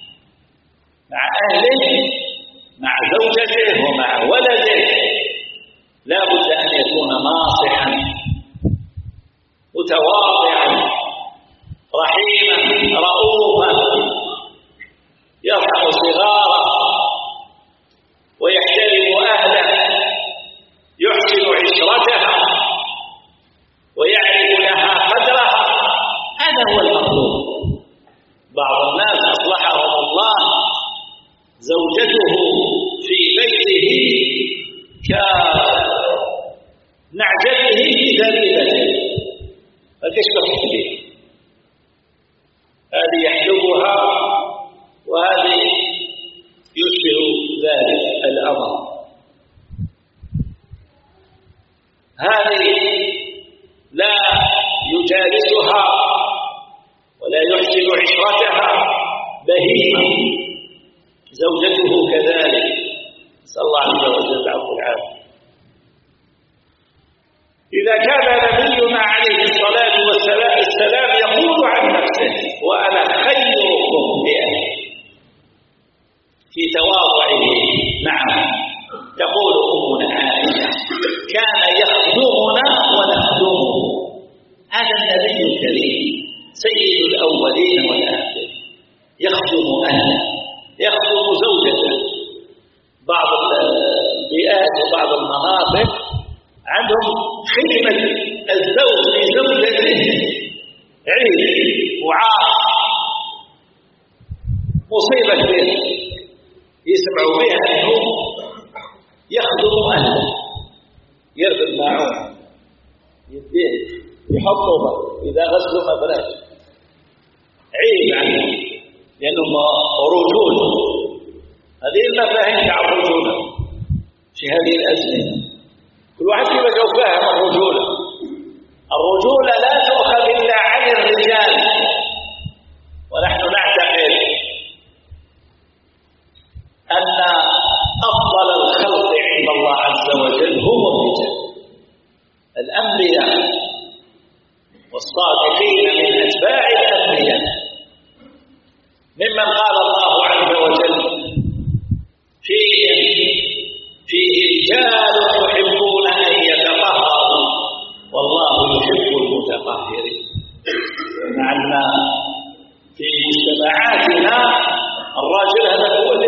مع زوجته ومع ولده. لا بد أن يكون ناصحا متواضعا رحيما رؤوفا يرحم صغاره ويحترم الله زوجته في بيته كنعجته في ذبيبته فكشف به، هذه يحجبها وهذه يشبه ذلك الأمر. هذه لا يجالسها ولا يحسن عشرتها بهيمة، زوجته كذلك، نسأل الله عز وجل العفو والعافية. إذا كان نبينا عليه الصلاة والسلام يقول عن نفسه وأنا خيركم لأهلي في تواضعه، نعم، تقول أمنا عائشة كان يخدمنا ونخدمه. هذا النبي الكريم سيد الأولين والآخرين يخدم أهله، يخدم زوجته. بعض البيئات وبعض المناطق عندهم خدمة الزوج لزوجته عيب وعار، مصيبة كبيرة يسمعوا بها أنه يخدم أهله، يرفع الماعون يديه يحطه إذا غسلوا مبلاش، عيب عنه لأنهم رجولة. هذه المفاهيم تاع الرجولة في هذه الأزمنة، كل واحد كيف جو فاهم الرجولة. الرجولة لا تؤخذ إلا عن الرجال، ونحن نعتقد أن أفضل الخلق عند الله عز وجل هم الرجال، الأنبياء والصادقين من أتباع الأنبياء، ممن قال الله عز وجل فيه رجال يحبون أن يتطهروا والله يحب المتطهرين. معنى في مجتمعاتنا الراجل هذا هو اللي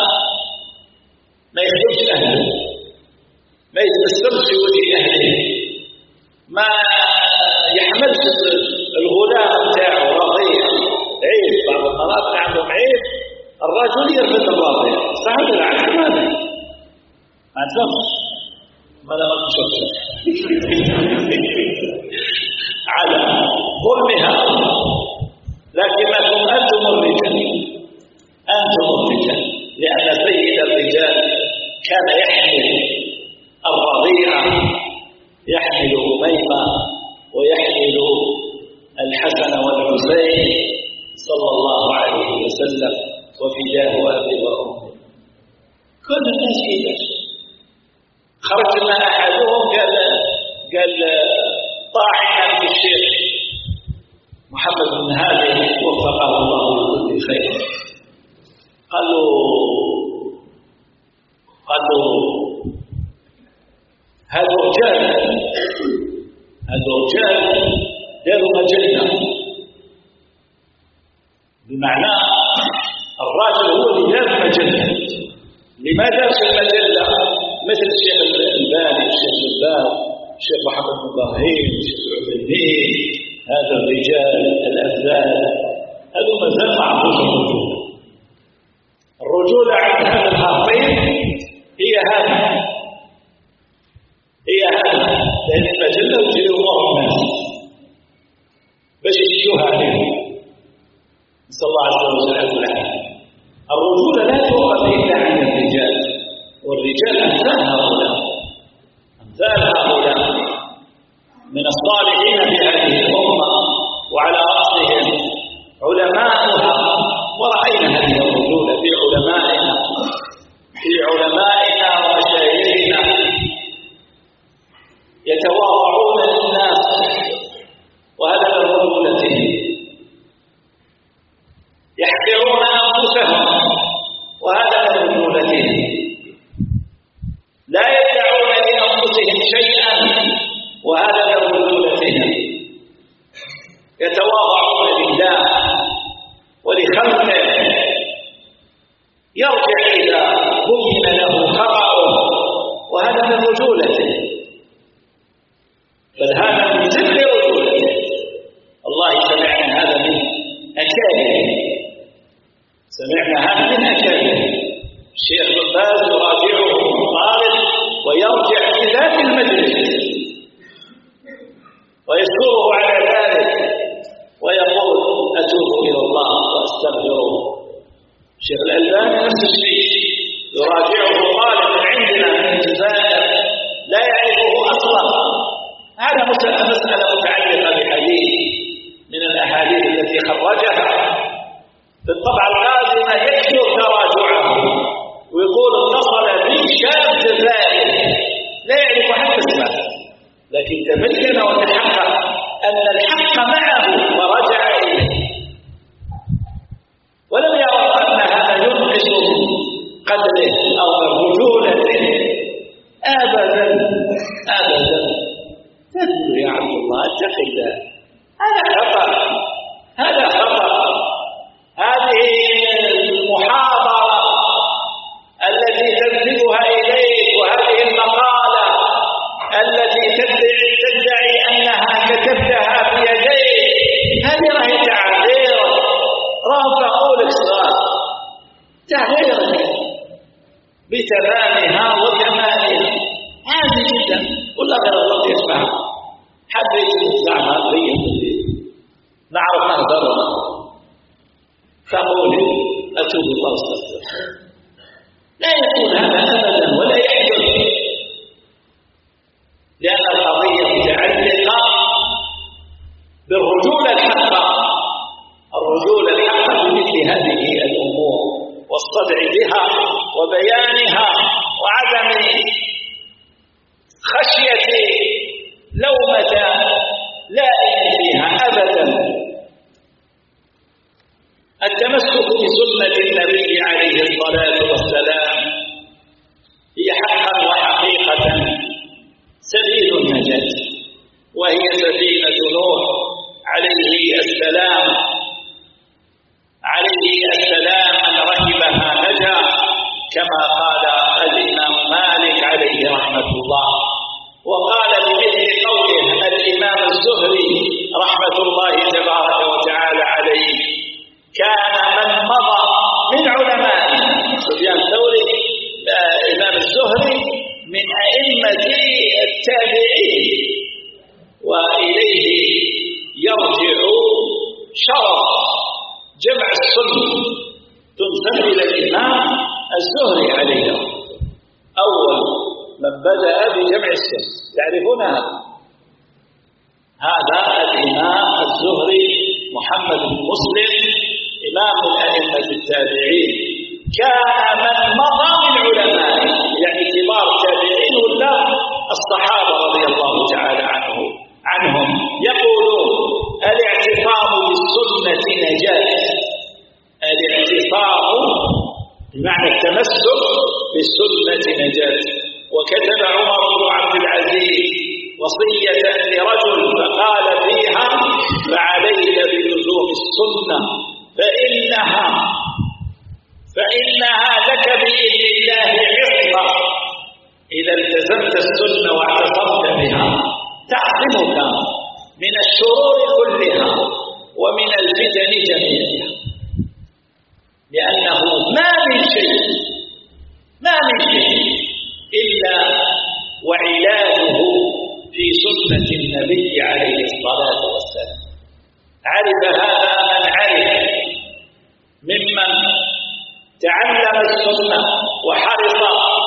ما يخدمش أهله، ما يتبسمش في وجه أهله، ما يحملش الغلام بتاعه رضيع. عيب بعض المناطق عندهم عيب الرجل يرفض الرضيع، صح ولا لا؟ ما تفهمش ماذا ما تشوفش على ظلمها. لكنكم أنتم الرجال، أنتم الرجال، لأن سيد الرجال كان يحمل الرضيع، يحمل أميمة ويحمل الحسن والحسين صلى الله عليه وسلم وفداه أبي وأمه. كل الناس كذا. خرج لنا أحدهم قال طاعنا في الشيخ محمد بن هادي وفقه الله لكل خير، قالوا هذا رجال داروا مجلة، بمعنى الراجل هو اللي دار مجلة. لماذا في المجلة مثل الشيخ الألباني، الشيخ الباز، الشيخ محمد بن إبراهيم، الشيخ العثيمين، هذا الرجال الأفذاذ هذا ما زال معروف الرجولة عند هذا الحقين هي هذا لأن المجلة وجري الله الناس باش يجيوها عليهم. نسأل الله عز وجل العافية. الرجولة لا تؤخذ إلا عن الرجال، والرجال أمثال هؤلاء من الصالحين في هذه الأمة، وعلى رأسهم علماؤها. ورأينا هذه الرجولة في علمائنا ومشايخنا، يتواضعون للناس وهذا من رجولتهم، يحقرون أنفسهم وهذا من رجولتهم، لا يدعون لأنفسهم شيئا وهذا من رجولتهم، يتواضعون لله ولخلقه، يرجع إذا بين له خطأه وهذا من رجولته، بل هذا من سر رجولته. الله سمعنا هذا من أكابر سمعنا هذا من أكابر الشيخ بن باز يراجعه الطالب ويرجع في ذات المجلس ويشكره على ذلك ويقول أتوب إلى الله وأستغفره. الشيخ الألباني نفس الشيء يراجعه طالب عندنا من الجزائر لا يعرفه أصلا. هذا مسألة متعلقة بحديث من الأحاديث التي خرجها في الطبعة القادمة يكثر تراجعه ويقول اتصل بي شاب جزائري لا يعرف حتى اسمه، لكن تبين وتحقق أن الحق معه ورجع إليه ولم يرى أن هذا ينقص من قدره أو من رجولته أبدا أبدا. تدل يا عبد الله اتق الله، هذا خطأ، هذا خطأ. هذه المحاضرة التي تنسبها إليك وهذه المقالة التي تدعي أنها كتبتها بيديك هذه راهي تعذير، راهو تقولك صغار تعذيرك بتمامها وكمالها هذه جدا. ولا غير الله يسمع حبيت الزعمة نعرف نهدرنا فقولي أتوب الله واستغفر. لا يكون هذا أبدا ولا يحدث، لأن القضية متعلقة بالرجولة الحقة، الرجولة الحقة بمثل هذه الأمور والصدع بها وبيانها وعدم خشية لومة لائم فيها أبدا. التمسك بسنة النبي عليه الصلاة والسلام هي حقا وحقيقة سبيل النجاة، وهي سفينة نوح عليه السلام من ركبها نجا، كما قال الإمام مالك عليه رحمة الله. وقال بمثل قوله الإمام الزهري رحمة الله تبارك وتعالى عليه: كان من مضى من علماء سفيان الثوري الإمام الزهري من أئمة التابعين، وإليه يرجع شرف جمع السنة تنسب إلى الإمام الزهري عليه أول من بدأ بجمع السنة. تعرفون هذا الإمام الزهري محمد بن مسلم إمام الأئمة التابعين، كان من مضى من علماء يعني كبار التابعين ولا الصحابة رضي الله تعالى عنهم يقولون: الاعتصام بالسنة نجاة. الاعتصام بمعنى التمسك بالسنة نجاة. وكتب عمر بن عبد العزيز وصية لرجل فقال فيها: فعليك بلزوم السنة فإنها لك بإذن الله عصمة. إذا التزمت السنة واعتصمت بها تعصمك من الشرور كلها ومن الفتن جميعها، لأنه ما من شيء إلا وعلاجه في سنة النبي عليه الصلاة والسلام. عرف هذا من عرف ممن تعلم السنة وحرص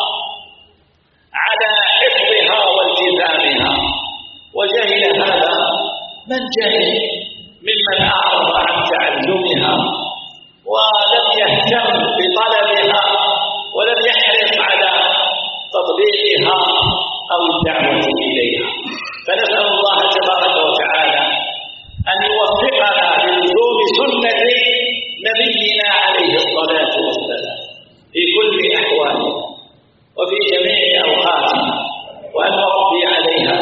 على حفظها والتزامها، وجهل هذا من جهل ممن أعرض عن تعلمها ولم يهتم بطلبها ولم يحرص على تطبيقها أو الدعوة إليها. فنسأل الله تبارك وتعالى أن يوفقنا بلزوم سنة نبينا عليه الصلاة والسلام في كل أحواله وفي جميع أوقاتنا، وأن نربي عليها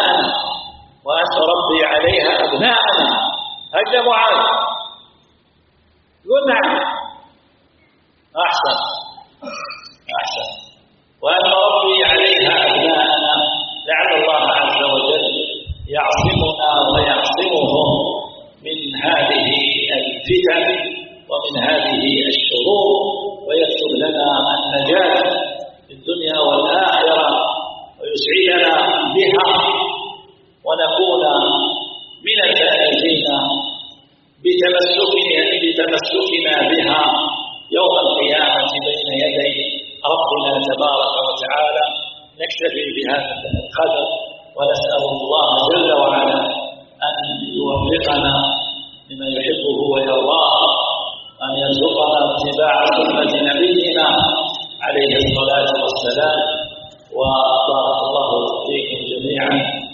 أبناءنا. هل معاذ؟ قل نعم. أحسن. وأن نربي عليها أبناءنا، لعل الله عز وجل يرزقنا اتباع سنة نبينا عليه الصلاة والسلام. وبارك الله فيكم جميعا.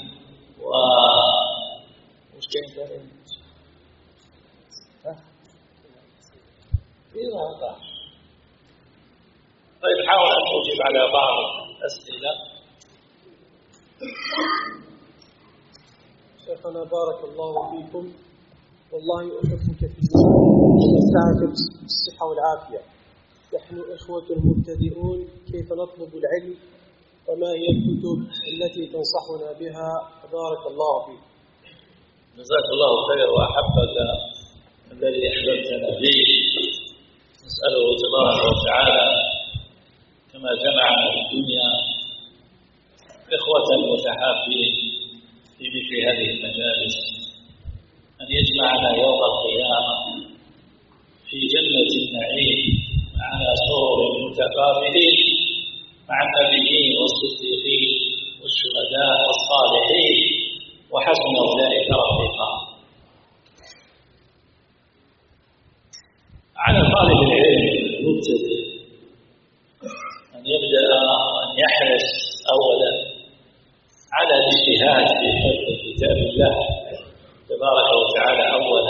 طيب حاول أن أجيب على بعض الأسئلة. شيخنا بارك الله فيكم، والله أحبك في الله ومسعك بالصحة والعافية. نحن إخوة مبتدئون، كيف نطلب العلم وما هي الكتب التي تنصحنا بها؟ بارك الله فيك. جزاك الله خير وأحبك الذي أحببتنا به. نسأله تبارك وتعالى كما جمعنا في الدنيا إخوة متحابين في مثل هذه المجالس أن يجمعنا يوم القيامة في جنة النعيم على سرر متقابلين مع النبيين والصديقين والشهداء والصالحين وحسن أولئك رفيقا. على طالب العلم المبتدئ أن يبدأ وأن يحرص أولا على الاجتهاد في حفظ كتاب الله تبارك وتعالى أولا،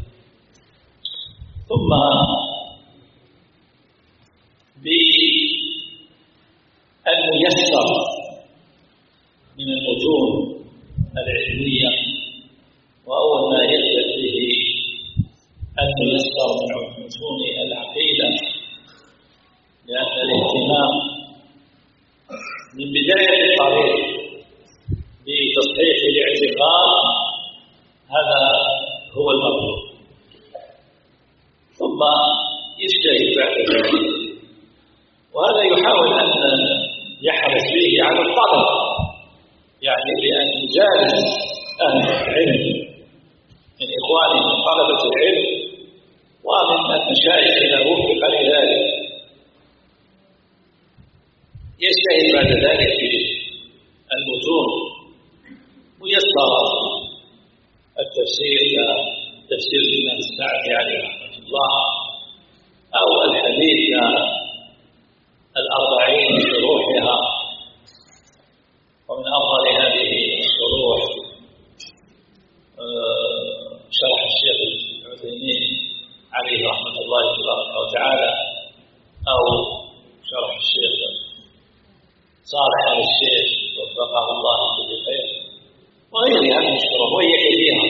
ثم بالميسر من المتون العلمية. وأول ما يبدأ به الميسر من متون العقيدة، لأن الاهتمام من بداية الطريق بتصحيح الاعتقاد هذا هو المطلوب، ثم يجتهد بعد ذلك. وهذا يحاول أن يحرص به على الطلب، يعني بأن يجالس أهل العلم من إخوانه من طلبة العلم ومن المشايخ إذا وفق لذلك. يجتهد بعد ذلك في المتون ميسرة، التفسير كتفسير الإمام السعدي عليه رحمة الله، أو الحديث الأربعين بشروحها. ومن أفضل هذه الشروح شرح الشيخ العثيمين عليه رحمة الله تبارك وتعالى، أو شرح الشيخ صالح آل الشيخ وفقه الله بكل خير، وغيرها من الشروح وهي كثيرة.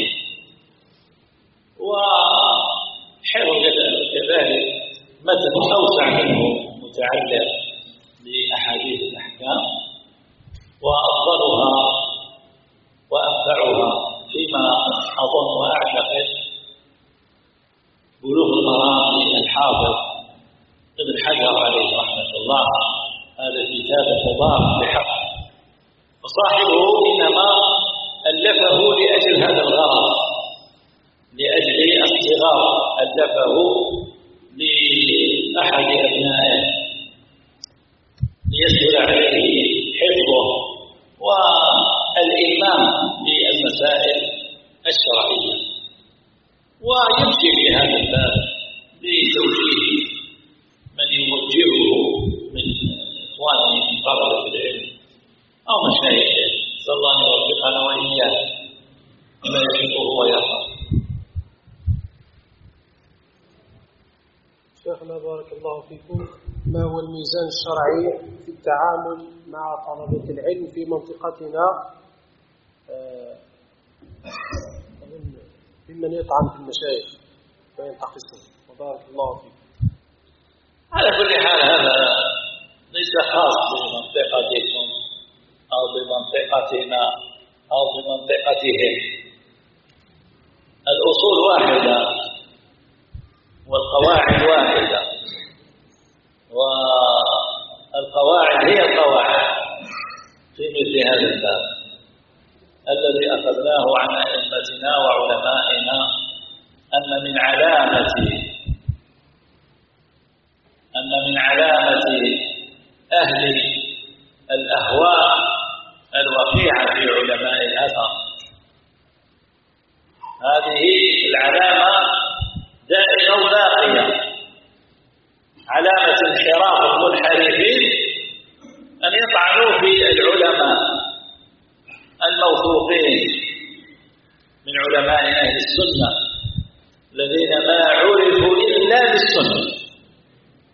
وحلو كذلك متن أوسع منه متعلق بأحاديث الأحكام، وأفضلها وأنفعها فيما أظن وأعتقد بلوغ المرام للحافظ ابن حجر عليه رحمة الله. هذا الكتاب مبارك بحق، وصاحبه إنما ألفه لأجل هذا الغرض، لأجل الصغار، ألفه لأحد أبنائه ليسهل عليه حفظه والإلمام بالمسائل الشرعية. ويمشي في هذا الباب بتوجيه من يوجهه من إخوانه من طلبة العلم أو مشايخه، نسأل الله أن يوفقنا وإياه لما يحبه ويرضى. شيخنا بارك الله فيكم، ما هو الميزان الشرعي في التعامل مع طلبة العلم في منطقتنا ممن يطعن في المشايخ وينتقصهم؟ وبارك الله فيكم. على كل حال هذا ليس خاص بمنطقتكم أو بمنطقتنا أو بمنطقتهم. الأصول واحدة والقواعد واحدة، والقواعد هي القواعد في مثل هذا الباب الذي أخذناه عن أئمتنا وعلمائنا، أن من علامة أهل الأهواء الوقيعة في علماء الأثر. هذه العلامة دائمة وباقية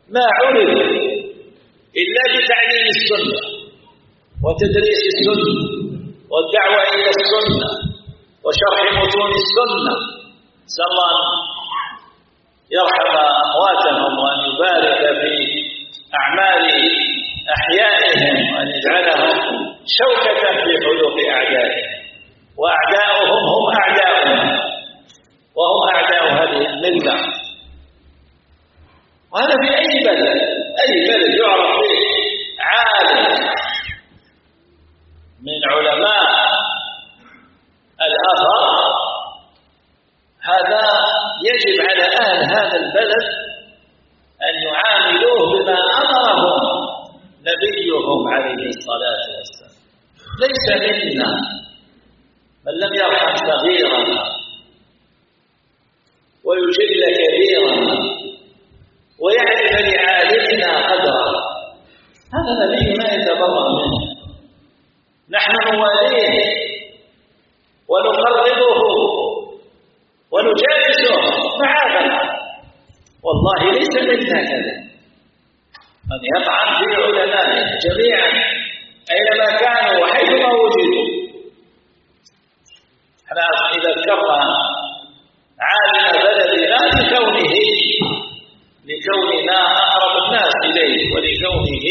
ما عرف إلا بتعليم السنة وتدريس السنة والدعوة إلى السنة وشرح متون السنة. نسأل الله أن يرحم أمواتهم وأن يبارك في أعمال أحيائهم وأن يجعلهم شوكة في حلوق أعدائهم، وأعداؤهم هم أعداؤهم وهم أعداء هذه الملة. وهذا في أي بلد يعرف فيه عالم من علماء الأثر، هذا يجب على أهل هذا البلد أن يعاملوه بما أمرهم نبيهم عليه الصلاة والسلام. ليس منا من لم يرحم صغيرنا ويجل كبيرنا ويعرف لعالمنا قدره، هذا نبي ما يتبرأ منه. نحن نواليه ونقربه ونجالسه معاذنا، والله ليس منا كذا. من يطعن في علمائه جميعا أينما كانوا وحيثما وجدوا. احنا إذا ذكرنا عالم بلدنا لكوننا أقرب الناس إليه ولكونه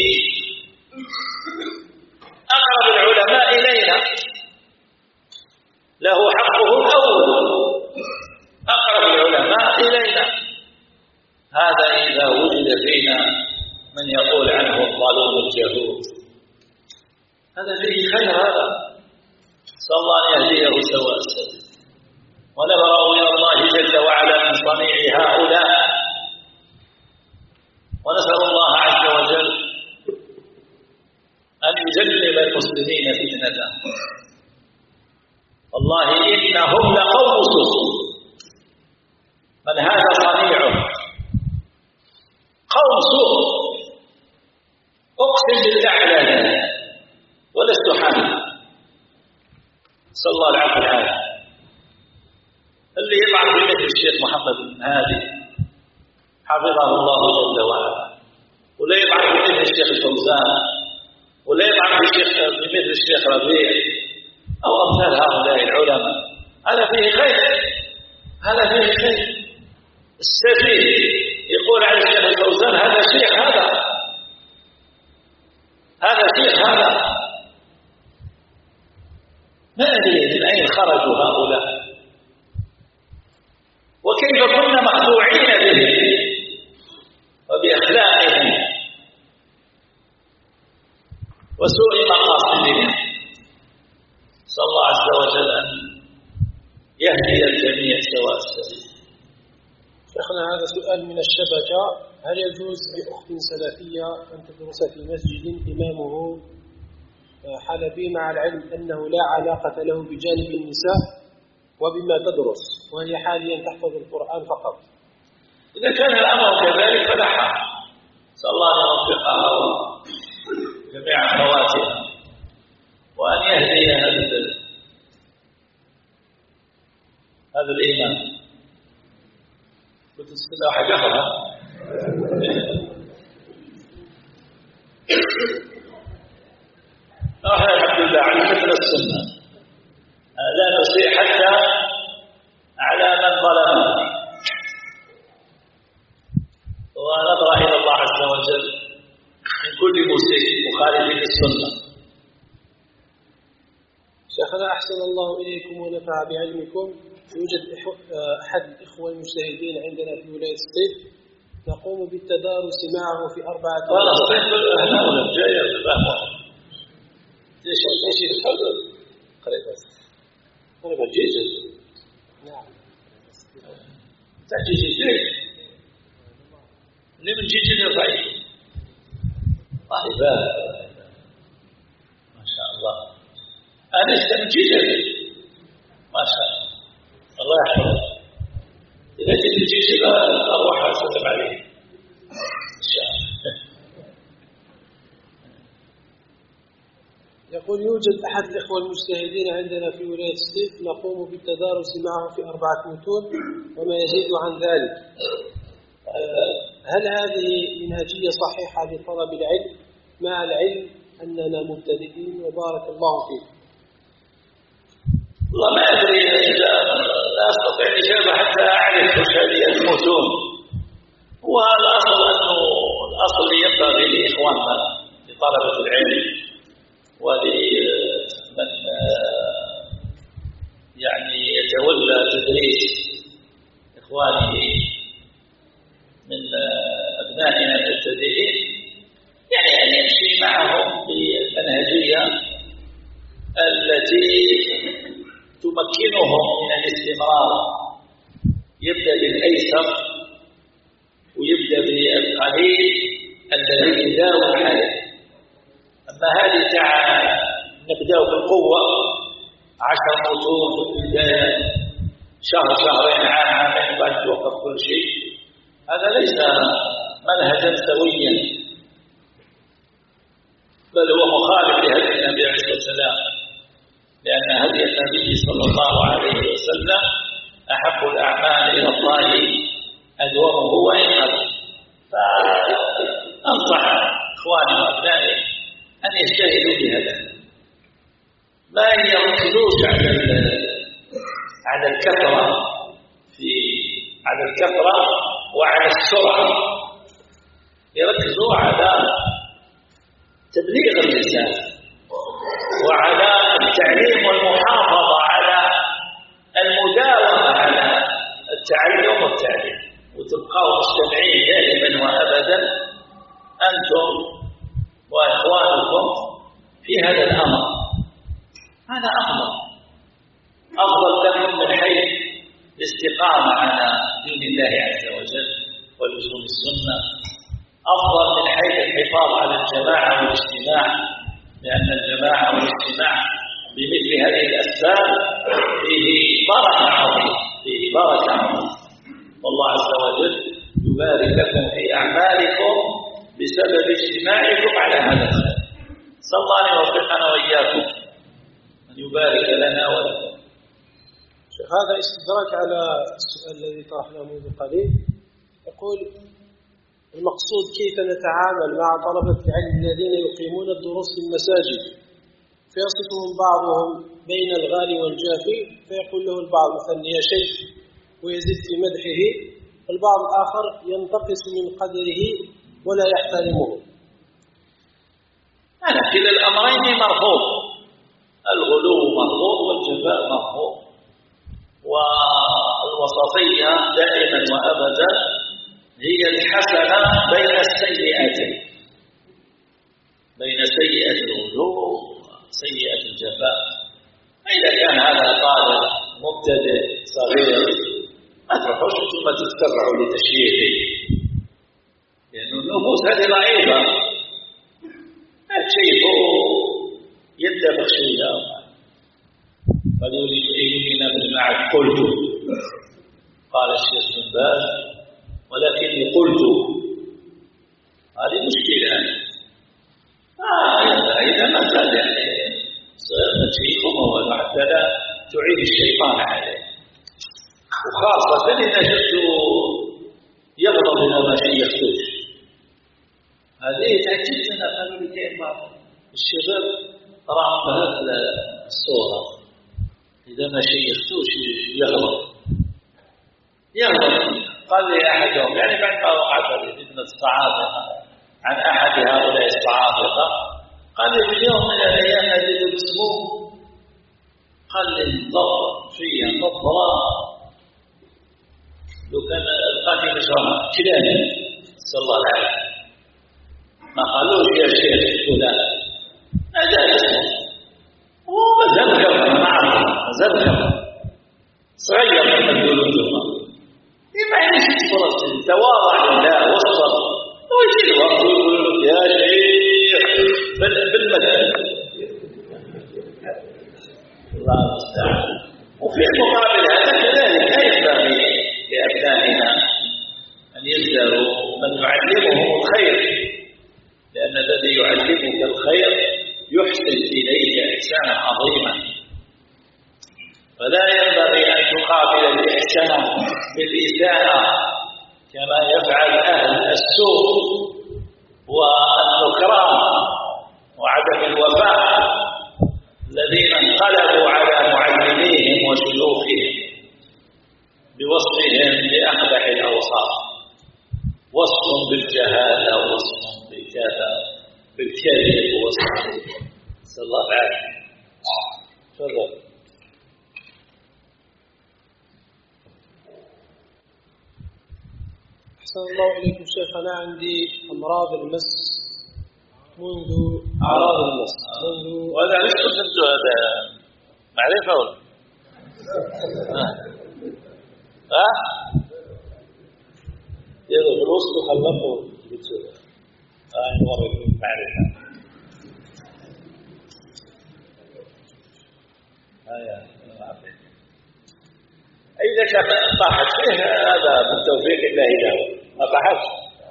أقرب العلماء إلينا، له حقه الأول، أقرب العلماء إلينا. هذا إذا وجد فينا من يقول عنه الضالون الجهود، هذا فيه خير. هذا صلى الله أن يهديه سواء السبيل. ونبرأ من الله جل وعلا من صنيع هؤلاء، ونسأل الله عز وجل أن يجنب المسلمين فتنته. والله إنهم لقوم سوء من هذا صنيعه، قوم سوء أقسم بالله على ذلك ولست حامل. صلى الله العفو العافية. اللي يطعن في مثل الشيخ محمد بن هادي حفظه الله جل وعلا، ولا يطعن في مثل الشيخ الفوزان، ولا يطعن في مثل الشيخ ربيع أو أمثال هؤلاء العلماء، هذا فيه خير، هذا فيه خير. السفيه يقول على الشيخ الفوزان هذا شيخ، هذا شيخ. هذا ما أدري من أين خرجوا هؤلاء، وكيف كنا مخدوعين بهم وبأخلاقهم وسوء مقاصدهم. صلى الله عز وجل أن يهدي الجميع سواء السبيل. شيخنا، هذا سؤال من الشبكة: هل يجوز لأخت سلفية أن تدرس في مسجد إمامه حلبي مع العلم أنه لا علاقة له بجانب النساء وبما تدرس، وهي حاليا تحفظ القرآن فقط؟ إذا كان الأمر كذلك فلا حرج. نسأل الله أن يوفقها جميع أخواتها وأن يهدي هذا الإيمان. قلت السنة واحد أخرى. الحمد لله على مثل السنة، لا نسيء حتى على من ظلمنا، ونبرأ إلى الله عز وجل من كل مسيء مخالف للسنة. شيخنا أحسن الله إليكم ونفع بعلمكم. يوجد أحد الإخوة المجتهدين عندنا في ولاية الصيف نقوم بالتدارس معه في 4 أيام. الصيف أهلا ولا جاية بالفهم. ليش الحضر؟ قريب الجيجة. نعم. تحجيج الجيج. اللي من جيجة الرأي. طالبان. ما شاء الله. أنا من جيجة. ما شاء الله. الله يحفظك. إذا جيت الجيجة أروح أسلم عليه. إن شاء الله. يقول: يوجد أحد الإخوة المجتهدين عندنا في ولاية الصيف نقوم بالتدارس معه في 4 متون وما يزيد عن ذلك. هل هذه منهجية صحيحة لطلب العلم مع العلم أننا مبتدئين؟ وبارك الله فيك. والله ما أدري، لا أستطيع الإجابة حتى أعرف وش هذه المتون. هو الأصل أنه الأصل ينبغي لإخواننا لطلبة العلم ولمن يعني يتولى تدريس إخوانه من أبنائنا المبتدئين يعني أن يمشي معهم بالمنهجية التي تمكنهم من الاستمرار. يبدأ بالأيسر ويبدأ بالقليل الذي يداوم عليه. أما هذه نبدأ بالقوة 10 متون في البداية، شهر شهرين عامين بعد توقف كل شيء، هذا ليس منهجا سويا، بل هو مخالف لهدي النبي عليه الصلاة والسلام، لأن هدي النبي صلى الله عليه وسلم أحب الأعمال إلى الله أدومه وإن قل. فأنصح إخواني وأبنائي أن يجتهدوا بهذا، ما يركزوش على الكثرة على الكثرة وعلى السرعة، يركزوا على تبليغ الرسالة وعلى التعليم والمحافظة على المداومة على التعلم والتعليم، وتبقوا مستمعين دائما وأبدا أنتم وإخوانكم في هذا الأمر. هذا أفضل لكم من حيث الاستقامة على دين الله عز وجل ولزوم السنة، أفضل من حيث الحفاظ على الجماعة والاجتماع، لأن الجماعة والاجتماع بمثل هذه الأسباب فيه بركة عظيمة، والله عز وجل يبارك لكم في أعمالكم بسبب اجتماعكم على هذا الخير. صلى الله أن يوفقنا وإياكم، أن يبارك لنا ولكم. شيخ، هذا استدراك على السؤال الذي طرحناه منذ قليل. يقول المقصود كيف نتعامل مع طلبة العلم الذين يقيمون الدروس في المساجد، فيصفهم بعضهم بين الغالي والجافي، فيقول له البعض مثلا يا شيخ ويزيد في مدحه، والبعض الآخر ينتقص من قدره ولا يحترمه. أنا كلا الأمرين مرفوض، الغلو مرفوض والجفاء مرفوض، والوسطية دائما وأبدا هي الحسنة بين السيئتين، بين سيئة الغلو وسيئة الجفاء. فإذا كان هذا طالب مبتدئ صغير ما تروحوش ثم تتسرعوا لتشييعه، لأن النفوس هذه ضعيفة، ما تشيفوا ينتبه شوية. قد يريد من معك قلت، قال الشيخ بن باز ولكني قلت، هذه مشكلة. إذا ما زال يعني تشيخهم حتى لا تعيد الشيطان عليه، وخاصة إذا شفت يغضب إلى ما شيء يخرج. هذه تعجبنا. قالوا لي كيف بعض الشباب راهم بهذه الصورة، إذا ما شيء يخرج يغضب. قال لي أحدهم يعني بعد ما وقعت ابن الصعافقة عن أحد هؤلاء الصعافقة، قال لي في اليوم من الأيام نجد الأسبوع، قال لي الضبط فيها نظرة لو كان القاتل مشرها كلامي صلى الله عليه وسلم، ما قالوش يا شيخ فلان، هذا اسمه وما زال كبر، ما زال كبر صغير كما يقولون الجمهور. ما يعيش فرص تواضع لله واصبر، ويجي الوقت ويقول لك يا شيخ بالمثل. الله المستعان. وفي مقابل هذا كذلك لا ينبغي لأبنائنا أن يزدروا من يعلمهم الخير، لأن الذي يعلمك الخير يحسن إليك إحسانا عظيما، فلا ينبغي أن تقابل الإحسان بالإساءة كما يفعل أهل السوء والنكران وعدم الوفاء الذين انقلبوا على معلميهم وشيوخهم بوصفهم بأقبح الأوصاف، وصف بالجهالة ووصف بكذا بالكذب ووصف. نسأل الله العافية. تفضل. أحسن الله إليكم شيخنا. عندي أمراض المس منذ أعراض المس وهذا ليش كنت هذا معرفة ولا يلا فلوس وخلفوا بتسوي نوري معرفة إذا كان طاحت فيه هذا من توفيق الله له، ما طاحتش.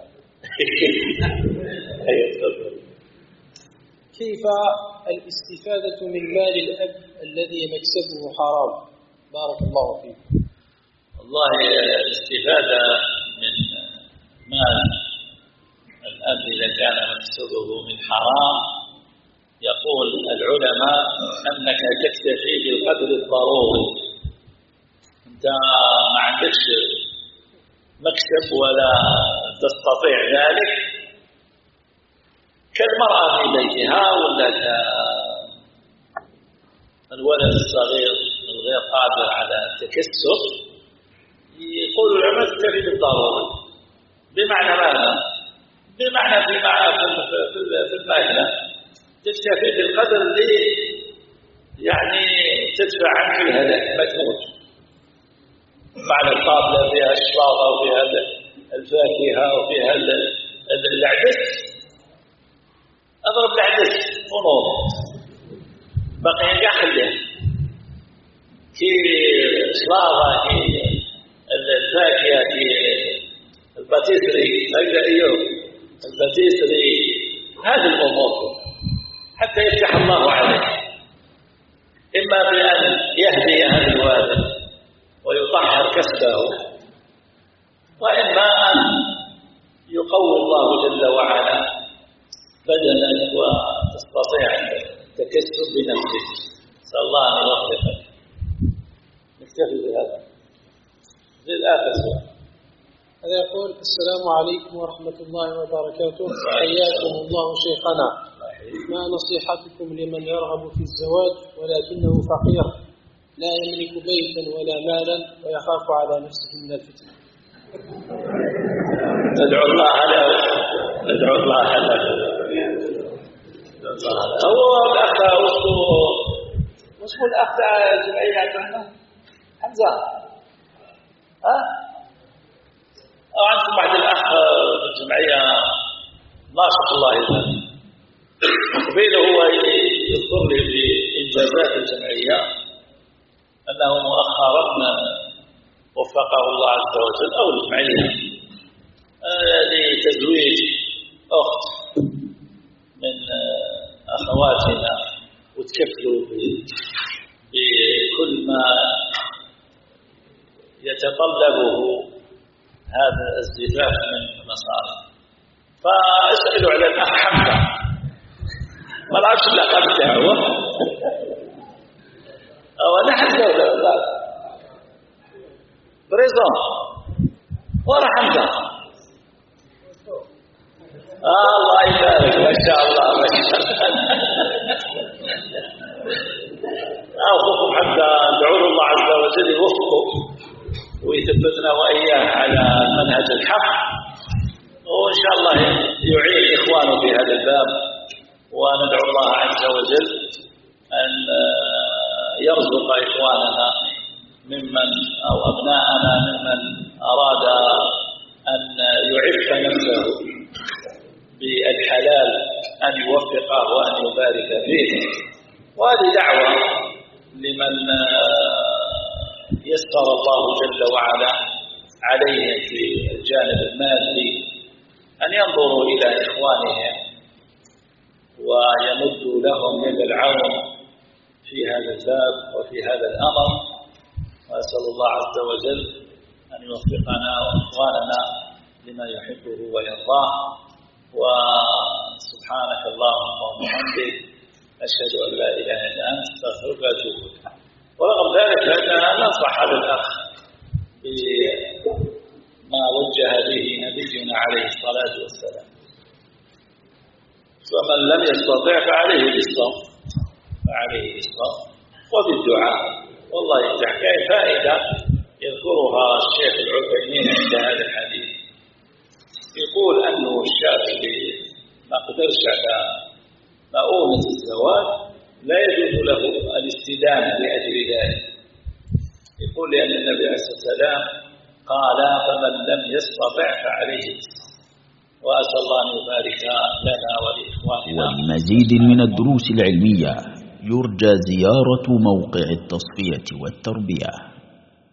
كيف الاستفادة من مال الأب الذي مكسبه حرام؟ بارك الله فيك. والله الاستفادة من مال الأب إذا كان مكسبه من حرام، يقول العلماء أنك تكتفي بالقدر الضروري. أنت ما عندكش مكسب ولا تستطيع ذلك، كالمرأة في بيتها ولا كالولد الصغير الغير قادر على التكسب، يقول العلماء تكتفي بالضروري. بمعنى ماذا؟ بمعنى في الماكلة تكتفي بالقدر اللي يعني تدفع عنك الهلاك ما تموت. معنى الطابلة فيها الشلاطة وفيها الفاكهة وفيها العدس، أضرب العدس ونوم بقي يخليه كي شلاطة كي الفاكهة كي الباتيسري هكذا أيوه الباتيسري، هذه الأمور حتى يفتح الله عليه، إما بأن يهدي هذا الوالد ويطهر كسبه، وإما أن يقوي الله جل وعلا بدنك وتستطيع التكسب بنفسك. نسأل الله أن يوفقك. نكتفي بهذا. للآخر سؤال. هذا يقول: السلام عليكم ورحمة الله وبركاته. حياكم الله شيخنا. ما نصيحتكم لمن يرغب في الزواج ولكنه فقير لا يملك بيتا ولا مالا ويخاف على نفسه من الفتنة؟ ندعو الله له. ندعو الله له. هو الأخ واسمه الأخ الجمعية عندنا حمزة. أو عندكم بعد الأخ في الجمعية ناشط الله يجزاه. قبيله هو يذكر لي بإنجازات الجمعية أنه مؤخرا وفقه الله عز وجل أو الجمعية لتزويج أخت من أخواتنا، وتكفلوا بكل ما يتطلبه هذا الزفاف من مصاري. فاسألوا على الأخ حمزة، ما نعرفش اللقب تاعو. أنا حمزة ولا بريزون ورا حمزة. الله يبارك، ما شاء الله ما شاء الله. أخوكم حمزة ندعو الله عز وجل يوفقه ويثبتنا وإياه على منهج الحق، وإن شاء الله يعين إخوانه في هذا الباب. وندعو الله عز وجل أن يرزق إخواننا ممن أو أبناءنا ممن أراد أن يعف نفسه بالحلال أن يوفقه وأن يبارك فيه. وهذه دعوة لمن يسر الله جل وعلا عليهم في الجانب المادي أن ينظروا إلى إخوانهم ويمدوا لهم يد العون في هذا الباب وفي هذا الأمر. وأسأل الله عز وجل أن يوفقنا وإخواننا لما يحبه ويرضاه. وسبحانك اللهم وبحمدك أشهد أن لا إله إلا أنت أستغفرك وأتوب إليك. ورغم ذلك فإننا ننصح هذا الأخ بما وجه به نبينا عليه الصلاة والسلام، ومن لم يستطع فعليه بالصوم وبالدعاء. والله تحكي فائدة يذكرها الشيخ العثيمين عند هذا الحديث، يقول أنه الشافعي ما قدرش على مؤونة الزواج لا يجوز له الاستدامة لأجل ذلك. يقول لأن النبي عليه الصلاة والسلام قال فمن لم يستطع فعليه بالصوم. وأسأل الله أن يبارك لنا ولإخواننا. ولمزيد من الدروس العلمية يرجى زيارة موقع التصفية والتربية.